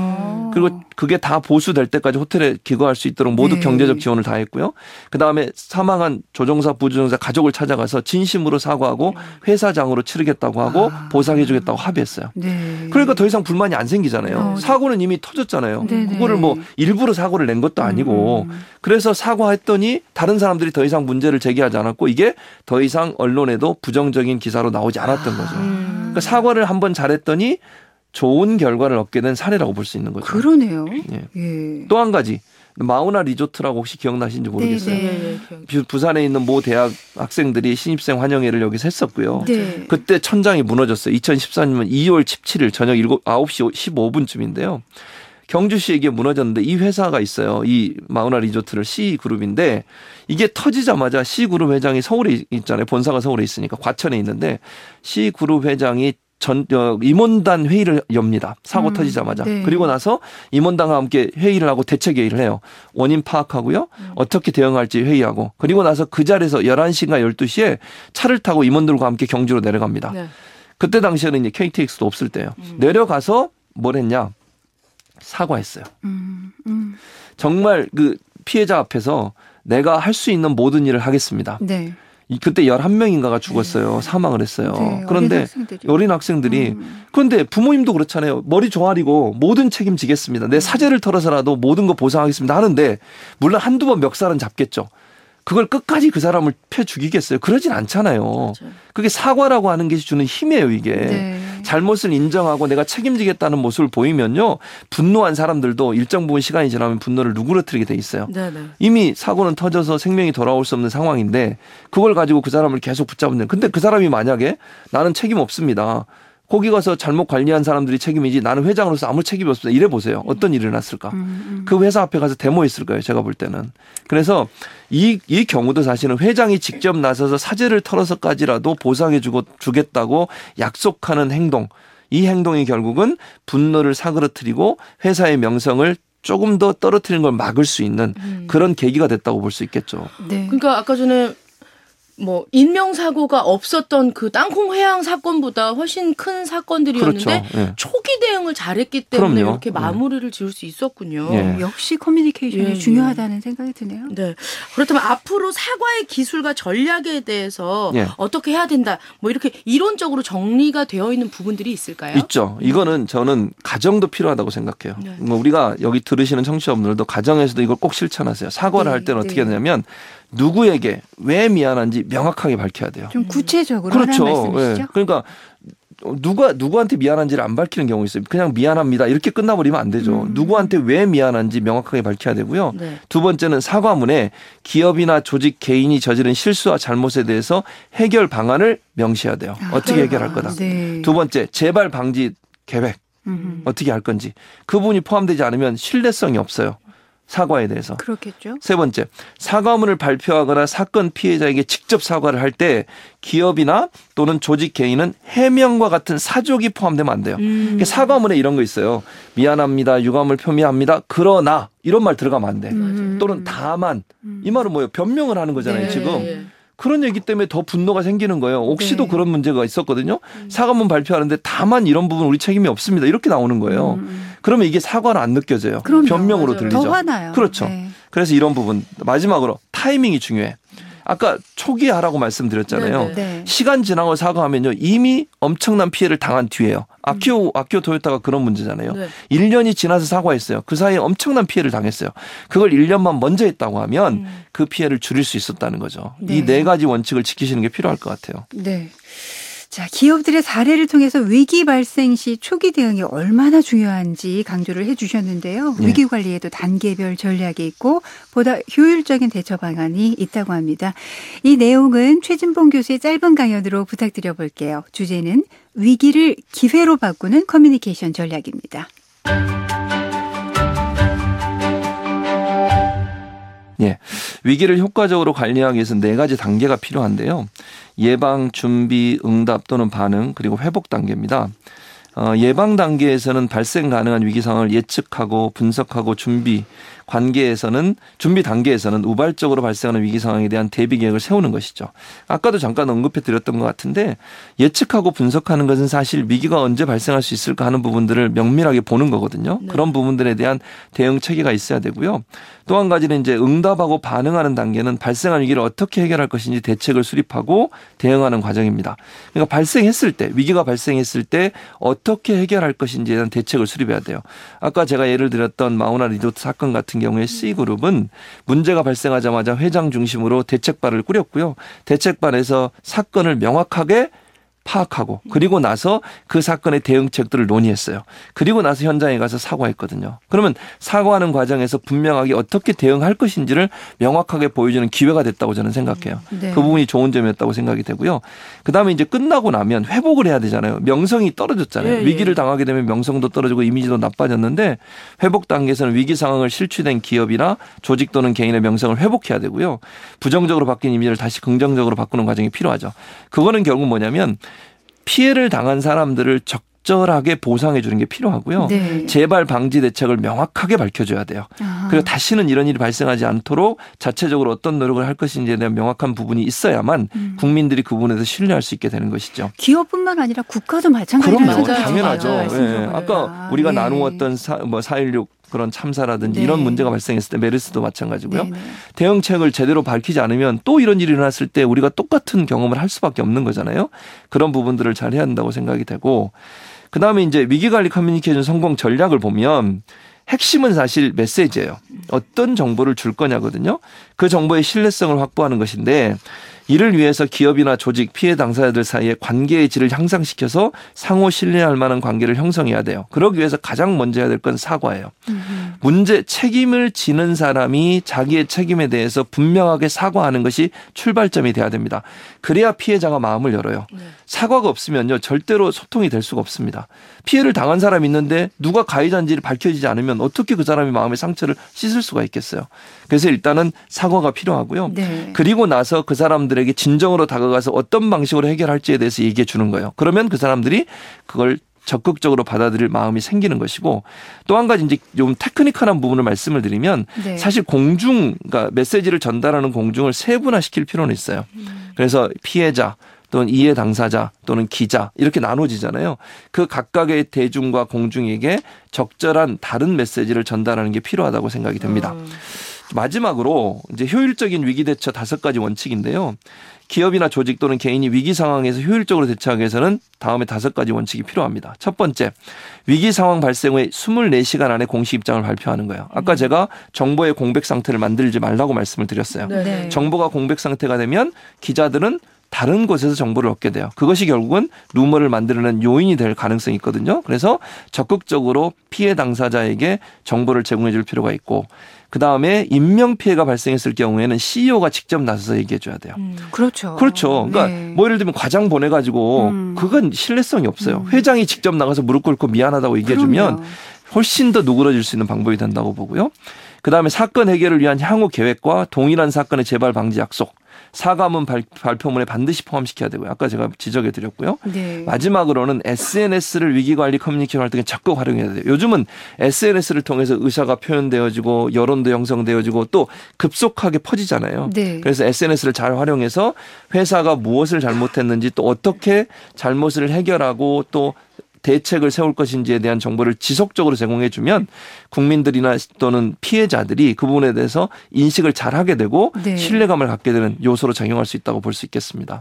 그리고 그게 다 보수될 때까지 호텔에 기거할 수 있도록 모두 경제적 지원을 다 했고요. 그다음에 사망한 조종사, 부조종사 가족을 찾아가서 진심으로 사과하고 회사장으로 치르겠다고 하고 보상해 주겠다고 합의했어요. 그러니까 더 이상 불만이 안 생기잖아요. 사고는 이미 터졌잖아요. 그거를 뭐 일부러 사고를 낸 것도 아니고 그래서 사과했더니 다른 사람들이 더 이상 문제를 제기하지 않았고 이게 더 이상 언론에도 부정적인 기사로 나오지 않았던 거죠. 그러니까 사과를 한번 잘했더니 좋은 결과를 얻게 된 사례라고 볼 수 있는 거죠. 그러네요. 또 한 가지. 마우나 리조트라고 혹시 기억나시는지 모르겠어요. 부산에 있는 모 대학 학생들이 신입생 환영회를 여기서 했었고요. 그때 천장이 무너졌어요. 2014년 2월 17일 저녁 9시 15분쯤인데요. 경주시에 이게 무너졌는데 이 회사가 있어요. 이 마우나 리조트를 C그룹인데 이게 터지자마자 C그룹 회장이 서울에 있잖아요. 본사가 서울에 있으니까 과천에 있는데 C그룹 회장이 임원단 회의를 엽니다. 사고 터지자마자. 그리고 나서 임원단과 함께 회의를 하고 대책 회의를 해요. 원인 파악하고요. 어떻게 대응할지 회의하고. 그리고 나서 그 자리에서 11시인가 12시에 차를 타고 임원들과 함께 경주로 내려갑니다. 그때 당시에는 이제 KTX도 없을 때예요. 내려가서 뭘 했냐. 사과했어요. 정말 그 피해자 앞에서 내가 할 수 있는 모든 일을 하겠습니다. 그때 11명인가가 죽었어요. 사망을 했어요. 그런데 어린 학생들이 그런데 부모님도 그렇잖아요. 머리 조아리고 모든 책임지겠습니다. 내 사죄를 털어서라도 모든 거 보상하겠습니다 하는데 물론 한두 번 멱살은 잡겠죠. 그걸 끝까지 그 사람을 패 죽이겠어요. 그러진 않잖아요. 그렇죠. 그게 사과라고 하는 게 주는 힘이에요. 이게. 잘못을 인정하고 내가 책임지겠다는 모습을 보이면요. 분노한 사람들도 일정 부분 시간이 지나면 분노를 누그러뜨리게 돼 있어요. 이미 사고는 터져서 생명이 돌아올 수 없는 상황인데 그걸 가지고 그 사람을 계속 붙잡는. 근데 그 사람이 만약에 나는 책임 없습니다. 거기 가서 잘못 관리한 사람들이 책임이지 나는 회장으로서 아무 책임이 없습니다. 이래 보세요. 어떤 일이 일어났을까. 그 회사 앞에 가서 데모했을 거예요. 제가 볼 때는. 그래서 이 경우도 사실은 회장이 직접 나서서 사죄를 털어서까지라도 보상해 주겠다고 약속하는 행동. 이 행동이 결국은 분노를 사그러뜨리고 회사의 명성을 조금 더 떨어뜨리는 걸 막을 수 있는 그런 계기가 됐다고 볼 수 있겠죠. 그러니까 아까 전에 뭐 인명사고가 없었던 그 땅콩 회항 사건보다 훨씬 큰 사건들이었는데 그렇죠. 초기 대응을 잘했기 때문에 그럼요. 이렇게 마무리를 지을 수 있었군요. 역시 커뮤니케이션이 중요하다는 생각이 드네요. 그렇다면 앞으로 사과의 기술과 전략에 대해서 어떻게 해야 된다. 뭐 이렇게 이론적으로 정리가 되어 있는 부분들이 있을까요? 있죠. 이거는 저는 가정도 필요하다고 생각해요. 뭐 우리가 여기 들으시는 청취자분들도 가정에서도 이걸 꼭 실천하세요. 사과를 할 때는 어떻게 되냐면 누구에게 왜 미안한지 명확하게 밝혀야 돼요. 좀 구체적으로 그렇죠. 하라는 말씀이시죠? 그러니까 누구한테 미안한지를 안 밝히는 경우 있어요. 그냥 미안합니다. 이렇게 끝나버리면 안 되죠. 누구한테 왜 미안한지 명확하게 밝혀야 되고요. 두 번째는 사과문에 기업이나 조직 개인이 저지른 실수와 잘못에 대해서 해결 방안을 명시해야 돼요. 어떻게 해결할 거다. 두 번째, 재발 방지 계획. 어떻게 할 건지. 그 부분이 포함되지 않으면 신뢰성이 없어요. 사과에 대해서. 그렇겠죠. 세 번째, 사과문을 발표하거나 사건 피해자에게 직접 사과를 할 때 기업이나 또는 조직 개인은 해명과 같은 사족이 포함되면 안 돼요. 사과문에 이런 거 있어요. 미안합니다. 유감을 표미합니다. 그러나 이런 말 들어가면 안 돼. 또는 다만 이 말은 뭐예요? 변명을 하는 거잖아요. 지금. 그런 얘기 때문에 더 분노가 생기는 거예요. 옥시도 그런 문제가 있었거든요. 사과문 발표하는데 다만 이런 부분 우리 책임이 없습니다. 이렇게 나오는 거예요. 그러면 이게 사과는 안 느껴져요. 변명으로 들리죠. 더 화나요. 그렇죠. 그래서 이런 부분. 마지막으로 타이밍이 중요해. 아까 초기에 하라고 말씀드렸잖아요. 시간 지나고 사과하면요. 이미 엄청난 피해를 당한 뒤에요. 아키오 토요타가 그런 문제잖아요. 1년이 지나서 사과했어요. 그 사이에 엄청난 피해를 당했어요. 그걸 1년만 먼저 했다고 하면 그 피해를 줄일 수 있었다는 거죠. 이 네 가지 원칙을 지키시는 게 필요할 것 같아요. 자, 기업들의 사례를 통해서 위기 발생 시 초기 대응이 얼마나 중요한지 강조를 해 주셨는데요. 위기 관리에도 단계별 전략이 있고 보다 효율적인 대처 방안이 있다고 합니다. 이 내용은 최진봉 교수의 짧은 강연으로 부탁드려 볼게요. 주제는 위기를 기회로 바꾸는 커뮤니케이션 전략입니다. 위기를 효과적으로 관리하기 위해서 4가지 단계가 필요한데요. 예방, 준비, 응답 또는 반응, 그리고 회복 단계입니다. 예방 단계에서는 발생 가능한 위기 상황을 예측하고 분석하고 준비, 준비 단계에서는 우발적으로 발생하는 위기 상황에 대한 대비 계획을 세우는 것이죠. 아까도 잠깐 언급해 드렸던 것 같은데 예측하고 분석하는 것은 사실 위기가 언제 발생할 수 있을까 하는 부분들을 면밀하게 보는 거거든요. 네. 그런 부분들에 대한 대응 체계가 있어야 되고요. 또 한 가지는 이제 응답하고 반응하는 단계는 발생한 위기를 어떻게 해결할 것인지 대책을 수립하고 대응하는 과정입니다. 그러니까 위기가 발생했을 때 어떻게 해결할 것인지에 대한 대책을 수립해야 돼요. 아까 제가 예를 들었던 마우나 리조트 사건 같은 경우에 C그룹은 문제가 발생하자마자 회장 중심으로 대책반을 꾸렸고요. 대책반에서 사건을 명확하게 파악하고 그리고 나서 그 사건의 대응책들을 논의했어요. 그리고 나서 현장에 가서 사과했거든요. 그러면 사과하는 과정에서 분명하게 어떻게 대응할 것인지를 명확하게 보여주는 기회가 됐다고 저는 생각해요. 네. 그 부분이 좋은 점이었다고 생각이 되고요. 그다음에 이제 끝나고 나면 회복을 해야 되잖아요. 명성이 떨어졌잖아요. 위기를 당하게 되면 명성도 떨어지고 이미지도 나빠졌는데 회복 단계에서는 위기 상황을 실추된 기업이나 조직 또는 개인의 명성을 회복해야 되고요. 부정적으로 바뀐 이미지를 다시 긍정적으로 바꾸는 과정이 필요하죠. 그거는 결국 뭐냐면 피해를 당한 사람들을 적절하게 보상해 주는 게 필요하고요. 네. 재발 방지 대책을 명확하게 밝혀줘야 돼요. 그리고 다시는 이런 일이 발생하지 않도록 자체적으로 어떤 노력을 할 것인지에 대한 명확한 부분이 있어야만 국민들이 그 부분에서 신뢰할 수 있게 되는 것이죠. 기업뿐만 아니라 국가도 마찬가지죠. 그럼요. 당연하죠. 네. 아까 우리가 나누었던 4.16 그런 참사라든지 이런 문제가 발생했을 때 메르스도 마찬가지고요. 대응책을 제대로 밝히지 않으면 또 이런 일이 일어났을 때 우리가 똑같은 경험을 할 수밖에 없는 거잖아요. 그런 부분들을 잘 해야 한다고 생각이 되고 그다음에 이제 위기관리 커뮤니케이션 성공 전략을 보면 핵심은 사실 메시지예요. 어떤 정보를 줄 거냐거든요. 그 정보의 신뢰성을 확보하는 것인데 이를 위해서 기업이나 조직, 피해 당사자들 사이에 관계의 질을 향상시켜서 상호 신뢰할 만한 관계를 형성해야 돼요. 그러기 위해서 가장 먼저 해야 될 건 사과예요. 책임을 지는 사람이 자기의 책임에 대해서 분명하게 사과하는 것이 출발점이 돼야 됩니다. 그래야 피해자가 마음을 열어요. 사과가 없으면요 절대로 소통이 될 수가 없습니다. 피해를 당한 사람이 있는데 누가 가해자인지를 밝혀지지 않으면 어떻게 그 사람이 마음의 상처를 씻을 수가 있겠어요. 그래서 일단은 사과가 필요하고요. 네. 그리고 나서 그 사람들에게 진정으로 다가가서 어떤 방식으로 해결할지에 대해서 얘기해 주는 거예요. 그러면 그 사람들이 그걸 적극적으로 받아들일 마음이 생기는 것이고 또 한 가지 이제 좀 테크니컬한 부분을 말씀을 드리면 사실 그러니까 메시지를 전달하는 공중을 세분화시킬 필요는 있어요. 그래서 피해자 또는 이해 당사자 또는 기자 이렇게 나눠지잖아요. 그 각각의 대중과 공중에게 적절한 다른 메시지를 전달하는 게 필요하다고 생각이 됩니다. 마지막으로 이제 효율적인 위기 대처 5가지 원칙인데요. 기업이나 조직 또는 개인이 위기 상황에서 효율적으로 대처하기 위해서는 다음에 5가지 원칙이 필요합니다. 첫 번째, 위기 상황 발생 후에 24시간 안에 공식 입장을 발표하는 거예요. 아까 제가 정보의 공백 상태를 만들지 말라고 말씀을 드렸어요. 네. 정보가 공백 상태가 되면 기자들은 다른 곳에서 정보를 얻게 돼요. 그것이 결국은 루머를 만드는 요인이 될 가능성이 있거든요. 그래서 적극적으로 피해 당사자에게 정보를 제공해 줄 필요가 있고 그다음에 인명피해가 발생했을 경우에는 CEO가 직접 나서서 얘기해 줘야 돼요. 그렇죠. 그렇죠. 그러니까 뭐 예를 들면 과장 보내가지고 그건 신뢰성이 없어요. 회장이 직접 나가서 무릎 꿇고 미안하다고 얘기해 주면 훨씬 더 누그러질 수 있는 방법이 된다고 보고요. 그다음에 사건 해결을 위한 향후 계획과 동일한 사건의 재발 방지 약속. 사과문 발표문에 반드시 포함시켜야 되고요. 아까 제가 지적해 드렸고요. 네. 마지막으로는 SNS를 위기관리 커뮤니케이션 활동에 적극 활용해야 돼요. 요즘은 SNS를 통해서 의사가 표현되어지고 여론도 형성되어지고 또 급속하게 퍼지잖아요. 네. 그래서 SNS를 잘 활용해서 회사가 무엇을 잘못했는지 또 어떻게 잘못을 해결하고 또 대책을 세울 것인지에 대한 정보를 지속적으로 제공해 주면 국민들이나 또는 피해자들이 그 부분에 대해서 인식을 잘하게 되고 신뢰감을 갖게 되는 요소로 작용할 수 있다고 볼 수 있겠습니다.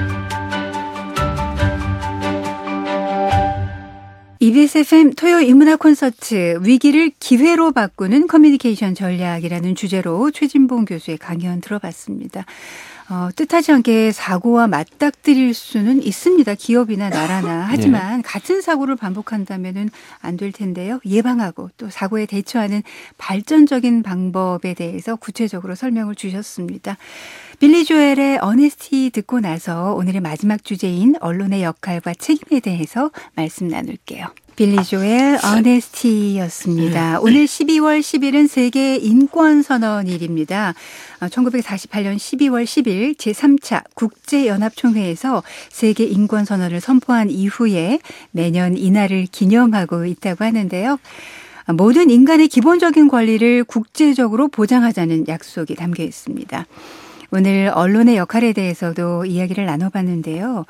EBS FM 토요 인문학 콘서트 위기를 기회로 바꾸는 커뮤니케이션 전략이라는 주제로 최진봉 교수의 강연 들어봤습니다. 뜻하지 않게 사고와 맞닥뜨릴 수는 있습니다. 기업이나 나라나. 하지만 같은 사고를 반복한다면 안 될 텐데요. 예방하고 또 사고에 대처하는 발전적인 방법에 대해서 구체적으로 설명을 주셨습니다. 빌리 조엘의 어네스티 듣고 나서 오늘의 마지막 주제인 언론의 역할과 책임에 대해서 말씀 나눌게요. 빌리 조엘 어네스티였습니다. 오늘 12월 10일은 세계 인권선언일입니다. 1948년 12월 10일 제3차 국제연합총회에서 세계 인권선언을 선포한 이후에 매년 이날을 기념하고 있다고 하는데요. 모든 인간의 기본적인 권리를 국제적으로 보장하자는 약속이 담겨 있습니다. 오늘 언론의 역할에 대해서도 이야기를 나눠봤는데요.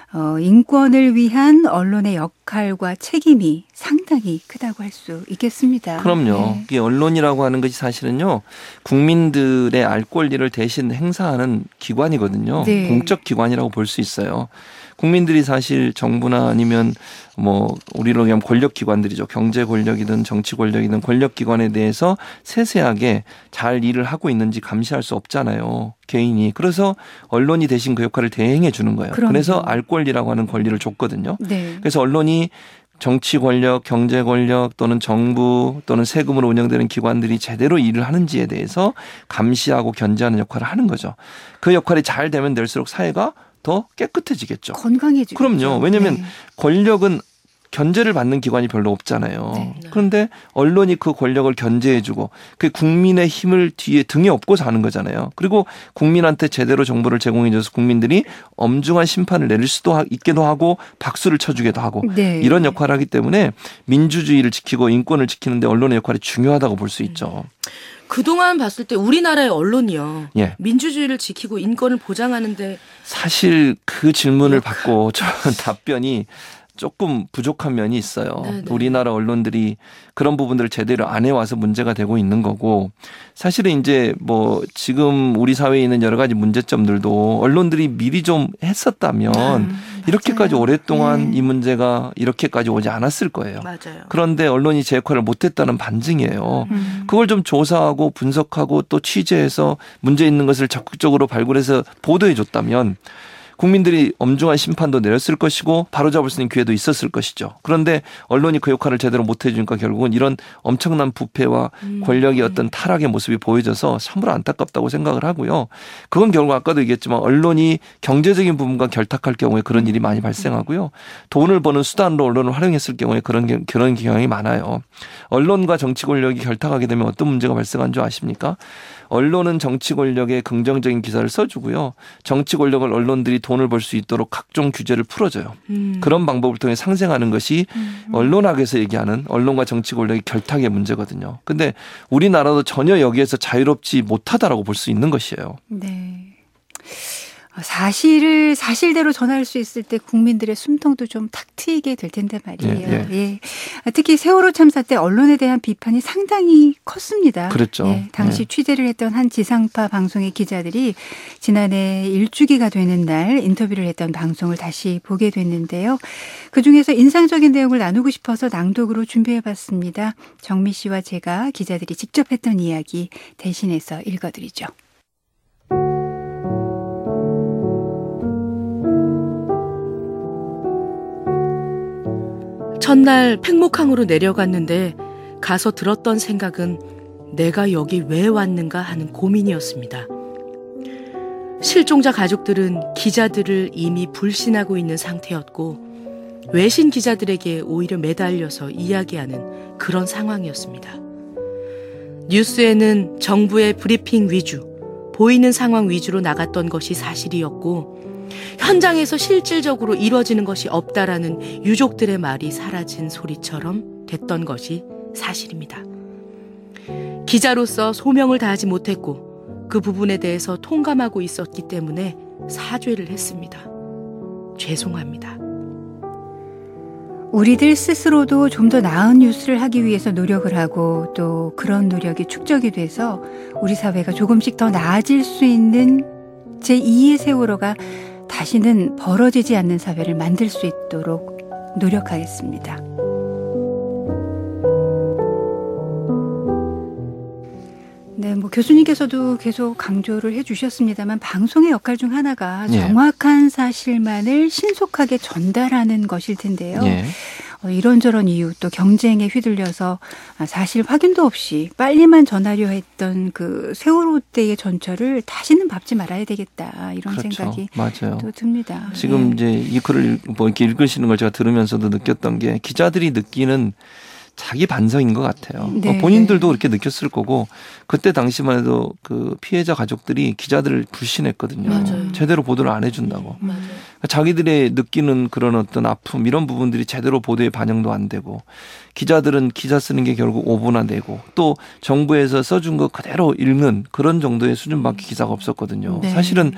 인권을 위한 언론의 역할과 책임이 상당히 크다고 할 수 있겠습니다. 그럼요. 네. 이 언론이라고 하는 것이 사실은요, 국민들의 알 권리를 대신 행사하는 기관이거든요. 네. 공적 기관이라고 볼 수 있어요. 국민들이 사실 정부나 아니면 뭐 우리로 얘기하면 권력 기관들이죠. 경제 권력이든 정치 권력이든 권력 기관에 대해서 세세하게 잘 일을 하고 있는지 감시할 수 없잖아요. 개인이. 그래서 언론이 대신 그 역할을 대행해 주는 거예요. 그럼요. 그래서 알 권리라고 하는 권리를 줬거든요. 네. 그래서 언론이 정치 권력, 경제 권력 또는 정부 또는 세금으로 운영되는 기관들이 제대로 일을 하는지에 대해서 감시하고 견제하는 역할을 하는 거죠. 그 역할이 잘 되면 될수록 사회가 더 깨끗해지겠죠. 건강해지죠. 그럼요. 왜냐하면 네. 권력은 견제를 받는 기관이 별로 없잖아요. 네. 그런데 언론이 그 권력을 견제해주고 그 국민의 힘을 등에 업고 사는 거잖아요. 그리고 국민한테 제대로 정보를 제공해줘서 국민들이 엄중한 심판을 내릴 수도 있기도 하고 박수를 쳐주기도 하고 네. 이런 역할을 하기 때문에 민주주의를 지키고 인권을 지키는데 언론의 역할이 중요하다고 볼 수 있죠. 그동안 봤을 때 우리나라의 언론이요. 예. 민주주의를 지키고 인권을 보장하는데 사실 그 질문을 받고 저는 답변이 조금 부족한 면이 있어요. 네네. 우리나라 언론들이 그런 부분들을 제대로 안 해와서 문제가 되고 있는 거고, 사실은 이제 뭐 지금 우리 사회에 있는 여러 가지 문제점들도 언론들이 미리 좀 했었다면 이렇게까지 오랫동안 이 문제가 이렇게까지 오지 않았을 거예요. 맞아요. 그런데 언론이 제 역할을 못했다는 반증이에요. 그걸 좀 조사하고 분석하고 또 취재해서 문제 있는 것을 적극적으로 발굴해서 보도해 줬다면 국민들이 엄중한 심판도 내렸을 것이고 바로잡을 수 있는 기회도 있었을 것이죠. 그런데 언론이 그 역할을 제대로 못 해주니까 결국은 이런 엄청난 부패와 권력의 어떤 타락의 모습이 보여져서 참으로 안타깝다고 생각을 하고요. 그건 결국 아까도 얘기했지만 언론이 경제적인 부분과 결탁할 경우에 그런 일이 많이 발생하고요. 돈을 버는 수단으로 언론을 활용했을 경우에 그런 경향이 많아요. 언론과 정치 권력이 결탁하게 되면 어떤 문제가 발생한 줄 아십니까? 언론은 정치 권력에 긍정적인 기사를 써주고요. 정치 권력을 언론들이 돈을 벌 수 있도록 각종 규제를 풀어줘요. 그런 방법을 통해 상생하는 것이 언론학에서 얘기하는 언론과 정치 권력의 결탁의 문제거든요. 근데 우리나라도 전혀 여기에서 자유롭지 못하다라고 볼 수 있는 것이에요. 네. 사실을 사실대로 전할 수 있을 때 국민들의 숨통도 좀 탁 트이게 될 텐데 말이에요. 예. 특히 세월호 참사 때 언론에 대한 비판이 상당히 컸습니다. 그렇죠. 예, 당시 취재를 했던 한 지상파 방송의 기자들이 지난해 1주기가 되는 날 인터뷰를 했던 방송을 다시 보게 됐는데요. 그중에서 인상적인 내용을 나누고 싶어서 낭독으로 준비해봤습니다. 정미 씨와 제가 기자들이 직접 했던 이야기 대신해서 읽어드리죠. 첫날 팽목항으로 내려갔는데 가서 들었던 생각은 내가 여기 왜 왔는가 하는 고민이었습니다. 실종자 가족들은 기자들을 이미 불신하고 있는 상태였고 외신 기자들에게 오히려 매달려서 이야기하는 그런 상황이었습니다. 뉴스에는 정부의 브리핑 위주, 보이는 상황 위주로 나갔던 것이 사실이었고 현장에서 실질적으로 이루어지는 것이 없다라는 유족들의 말이 사라진 소리처럼 됐던 것이 사실입니다. 기자로서 소명을 다하지 못했고 그 부분에 대해서 통감하고 있었기 때문에 사죄를 했습니다. 죄송합니다. 우리들 스스로도 좀 더 나은 뉴스를 하기 위해서 노력을 하고 또 그런 노력이 축적이 돼서 우리 사회가 조금씩 더 나아질 수 있는 제2의 세월호가 다시는 벌어지지 않는 사회를 만들 수 있도록 노력하겠습니다. 네, 뭐 교수님께서도 계속 강조를 해주셨습니다만 방송의 역할 중 하나가 정확한 사실만을 신속하게 전달하는 것일 텐데요. 이런저런 이유 또 경쟁에 휘둘려서 사실 확인도 없이 빨리만 전하려 했던 그 세월호 때의 전철을 다시는 밟지 말아야 되겠다 이런 생각이 또 듭니다. 지금 이제 이 글을 뭐 이렇게 읽으시는 걸 제가 들으면서도 느꼈던 게 기자들이 느끼는 자기 반성인 것 같아요. 본인들도 그렇게 느꼈을 거고 그때 당시만 해도 그 피해자 가족들이 기자들을 불신했거든요. 제대로 보도를 안 해준다고. 자기들의 느끼는 그런 어떤 아픔 이런 부분들이 제대로 보도에 반영도 안 되고 기자들은 기사 쓰는 게 결국 오분화되고 또 정부에서 써준 거 그대로 읽는 그런 정도의 수준밖에 기사가 없었거든요. 네. 사실은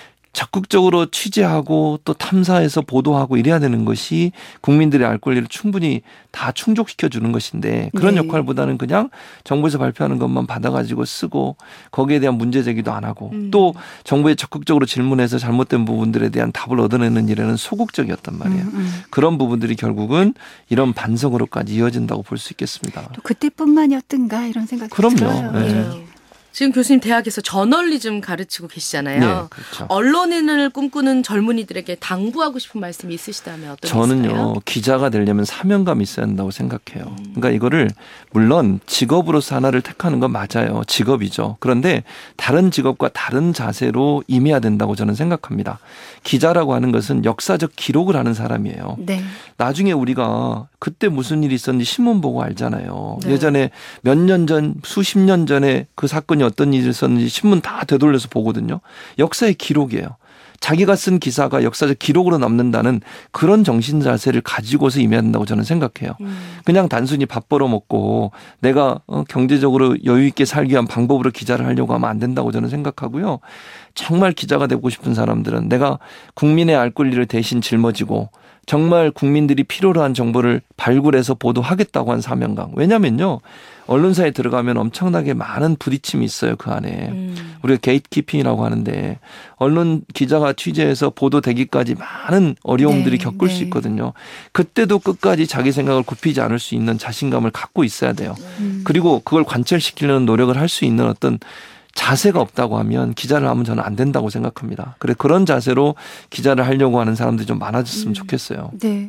적극적으로 취재하고 또 탐사해서 보도하고 이래야 되는 것이 국민들의 알 권리를 충분히 다 충족시켜 주는 것인데 그런 네. 역할보다는 그냥 정부에서 발표하는 것만 받아가지고 쓰고 거기에 대한 문제 제기도 안 하고 또 정부에 적극적으로 질문해서 잘못된 부분들에 대한 답을 얻어내는 일에는 소극적이었단 말이에요. 그런 부분들이 결국은 이런 반성으로까지 이어진다고 볼 수 있겠습니다. 또 그때뿐만이었던가 이런 생각이 그럼요. 들어요. 네. 지금 교수님 대학에서 저널리즘 가르치고 계시잖아요. 네, 그렇죠. 언론인을 꿈꾸는 젊은이들에게 당부하고 싶은 말씀이 있으시다면 어떤 게 저는요. 있을까요? 기자가 되려면 사명감이 있어야 한다고 생각해요. 그러니까 이거를 물론 직업으로서 하나를 택하는 건 맞아요. 직업이죠. 그런데 다른 직업과 다른 자세로 임해야 된다고 저는 생각합니다. 기자라고 하는 것은 역사적 기록을 하는 사람이에요. 네. 나중에 우리가 그때 무슨 일이 있었는지 신문 보고 알잖아요. 네. 예전에 몇 년 전, 수십 년 전에 그 사건이 어떤 일이 있었는지 신문 다 되돌려서 보거든요. 역사의 기록이에요. 자기가 쓴 기사가 역사적 기록으로 남는다는 그런 정신 자세를 가지고서 임해야 된다고 저는 생각해요. 그냥 단순히 밥 벌어먹고 내가 경제적으로 여유 있게 살기 위한 방법으로 기자를 하려고 하면 안 된다고 저는 생각하고요. 정말 기자가 되고 싶은 사람들은 내가 국민의 알 권리를 대신 짊어지고 정말 국민들이 필요로 한 정보를 발굴해서 보도하겠다고 한 사명감. 왜냐면요. 언론사에 들어가면 엄청나게 많은 부딪힘이 있어요. 그 안에. 우리가 게이트키핑이라고 하는데 언론 기자가 취재해서 보도되기까지 많은 어려움들이 네, 겪을 네. 수 있거든요. 그때도 끝까지 자기 생각을 굽히지 않을 수 있는 자신감을 갖고 있어야 돼요. 그리고 그걸 관철시키려는 노력을 할 수 있는 어떤 자세가 없다고 하면 기자를 하면 저는 안 된다고 생각합니다. 그래 그런 자세로 기자를 하려고 하는 사람들이 좀 많아졌으면 좋겠어요. 네.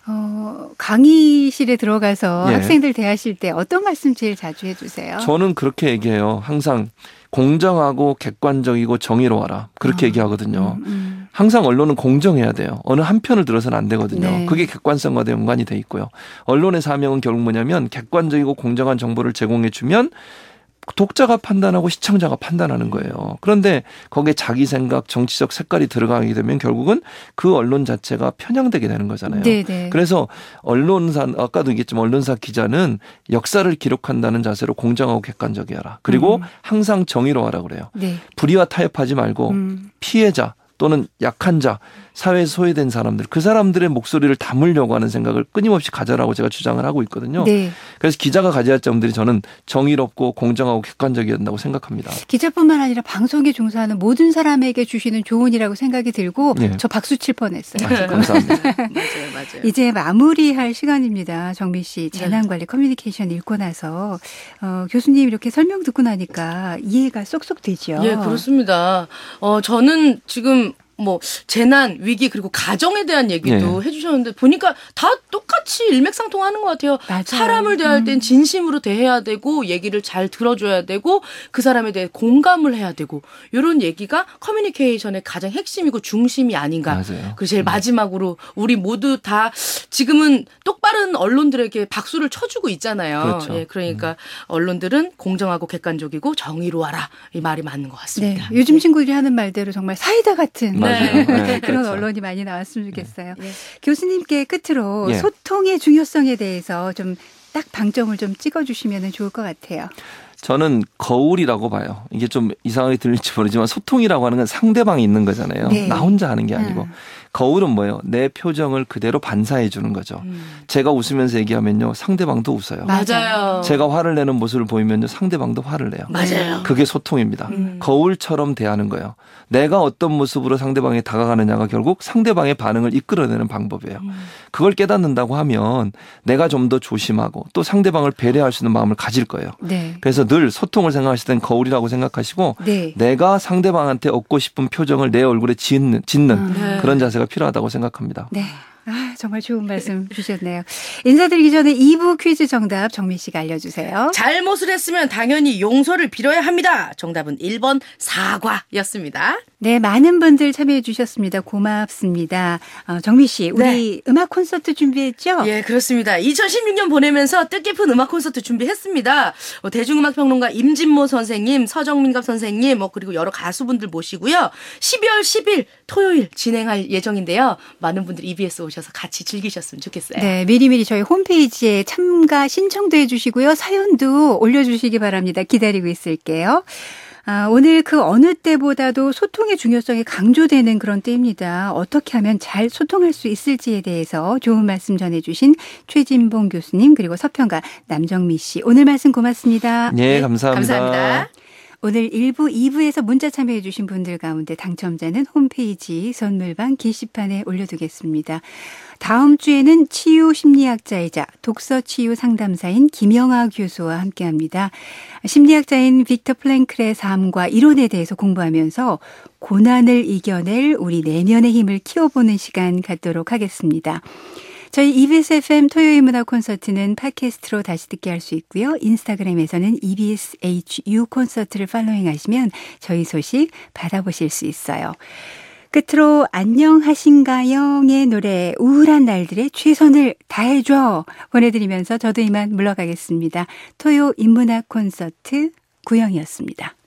강의실에 들어가서 예. 학생들 대하실 때 어떤 말씀 제일 자주 해주세요? 저는 그렇게 얘기해요. 항상 공정하고 객관적이고 정의로워라. 그렇게 얘기하거든요. 항상 언론은 공정해야 돼요. 어느 한 편을 들어서는 안 되거든요. 네. 그게 객관성과 연관이 돼 있고요. 언론의 사명은 결국 뭐냐면 객관적이고 공정한 정보를 제공해 주면 독자가 판단하고 시청자가 판단하는 거예요. 그런데 거기에 자기 생각, 정치적 색깔이 들어가게 되면 결국은 그 언론 자체가 편향되게 되는 거잖아요. 네네. 그래서 언론사, 아까도 얘기했지만 언론사 기자는 역사를 기록한다는 자세로 공정하고 객관적이어라. 그리고 항상 정의로워라 그래요. 네. 불의와 타협하지 말고 피해자 또는 약한 자, 사회에 소외된 사람들, 그 사람들의 목소리를 담으려고 하는 생각을 끊임없이 가져라고 제가 주장을 하고 있거든요. 네. 그래서 기자가 가져야 할 점들이 저는 정의롭고 공정하고 객관적이어야 된다고 생각합니다. 기자뿐만 아니라 방송에 종사하는 모든 사람에게 주시는 조언이라고 생각이 들고 네. 저 박수 칠 뻔했어요. 감사합니다. 맞아요. 이제 마무리할 시간입니다. 정민 씨 재난관리 커뮤니케이션 읽고 나서 교수님 이렇게 설명 듣고 나니까 이해가 쏙쏙 되죠. 예, 그렇습니다. 저는 지금 뭐 재난, 위기 그리고 가정에 대한 얘기도 네. 해주셨는데 보니까 다 똑같이 일맥상통하는 것 같아요. 맞아요. 사람을 대할 땐 진심으로 대해야 되고 얘기를 잘 들어줘야 되고 그 사람에 대해 공감을 해야 되고 이런 얘기가 커뮤니케이션의 가장 핵심이고 중심이 아닌가. 맞아요. 그리고 제일 마지막으로 우리 모두 다 지금은 똑바른 언론들에게 박수를 쳐주고 있잖아요. 그렇죠. 예, 그러니까 언론들은 공정하고 객관적이고 정의로워라 이 말이 맞는 것 네, 같습니다. 요즘 친구들이 하는 말대로 정말 사이다 같은 맞아요. 네, 그런 그렇죠. 언론이 많이 나왔으면 좋겠어요. 예. 교수님께 끝으로 예. 소통의 중요성에 대해서 좀 딱 방점을 좀 찍어주시면 좋을 것 같아요. 저는 거울이라고 봐요. 이게 좀 이상하게 들릴지 모르지만 소통이라고 하는 건 상대방이 있는 거잖아요. 네. 나 혼자 하는 게 아니고. 거울은 뭐예요? 내 표정을 그대로 반사해 주는 거죠. 제가 웃으면서 얘기하면요. 상대방도 웃어요. 맞아요. 제가 화를 내는 모습을 보이면요. 상대방도 화를 내요. 맞아요. 그게 소통입니다. 거울처럼 대하는 거예요. 내가 어떤 모습으로 상대방에 다가가느냐가 결국 상대방의 반응을 이끌어내는 방법이에요. 그걸 깨닫는다고 하면 내가 좀 더 조심하고 또 상대방을 배려할 수 있는 마음을 가질 거예요. 네. 그래서 늘 소통을 생각하실 땐 거울이라고 생각하시고 네. 내가 상대방한테 얻고 싶은 표정을 내 얼굴에 짓는 네. 그런 자세가 필요하다고 생각합니다. 네. 아, 정말 좋은 말씀 주셨네요. 인사드리기 전에 2부 퀴즈 정답 정민 씨가 알려주세요. 잘못을 했으면 당연히 용서를 빌어야 합니다. 정답은 1번 사과였습니다. 네, 많은 분들 참여해 주셨습니다. 고맙습니다. 정미 씨, 우리 네. 음악 콘서트 준비했죠? 예, 그렇습니다. 2016년 보내면서 뜻깊은 음악 콘서트 준비했습니다. 대중음악평론가 임진모 선생님, 서정민갑 선생님, 그리고 여러 가수분들 모시고요. 12월 10일 토요일 진행할 예정인데요. 많은 분들이 EBS 오셔서 같이 즐기셨으면 좋겠어요. 네, 미리미리 저희 홈페이지에 참가 신청도 해주시고요. 사연도 올려주시기 바랍니다. 기다리고 있을게요. 오늘 그 어느 때보다도 소통의 중요성이 강조되는 그런 때입니다. 어떻게 하면 잘 소통할 수 있을지에 대해서 좋은 말씀 전해주신 최진봉 교수님 그리고 서평가 남정미 씨. 오늘 말씀 고맙습니다. 네, 감사합니다. 감사합니다. 오늘 1부, 2부에서 문자 참여해 주신 분들 가운데 당첨자는 홈페이지 선물방 게시판에 올려두겠습니다. 다음 주에는 치유 심리학자이자 독서 치유 상담사인 김영하 교수와 함께합니다. 심리학자인 빅터 프랭클의 삶과 이론에 대해서 공부하면서 고난을 이겨낼 우리 내면의 힘을 키워보는 시간 갖도록 하겠습니다. 저희 EBS FM 토요일 문화 콘서트는 팟캐스트로 다시 듣게 할 수 있고요. 인스타그램에서는 EBS HU 콘서트를 팔로잉하시면 저희 소식 받아보실 수 있어요. 끝으로 안녕하신가요의 노래 우울한 날들의 최선을 다해줘 보내드리면서 저도 이만 물러가겠습니다. 토요 인문학 콘서트 구영이었습니다.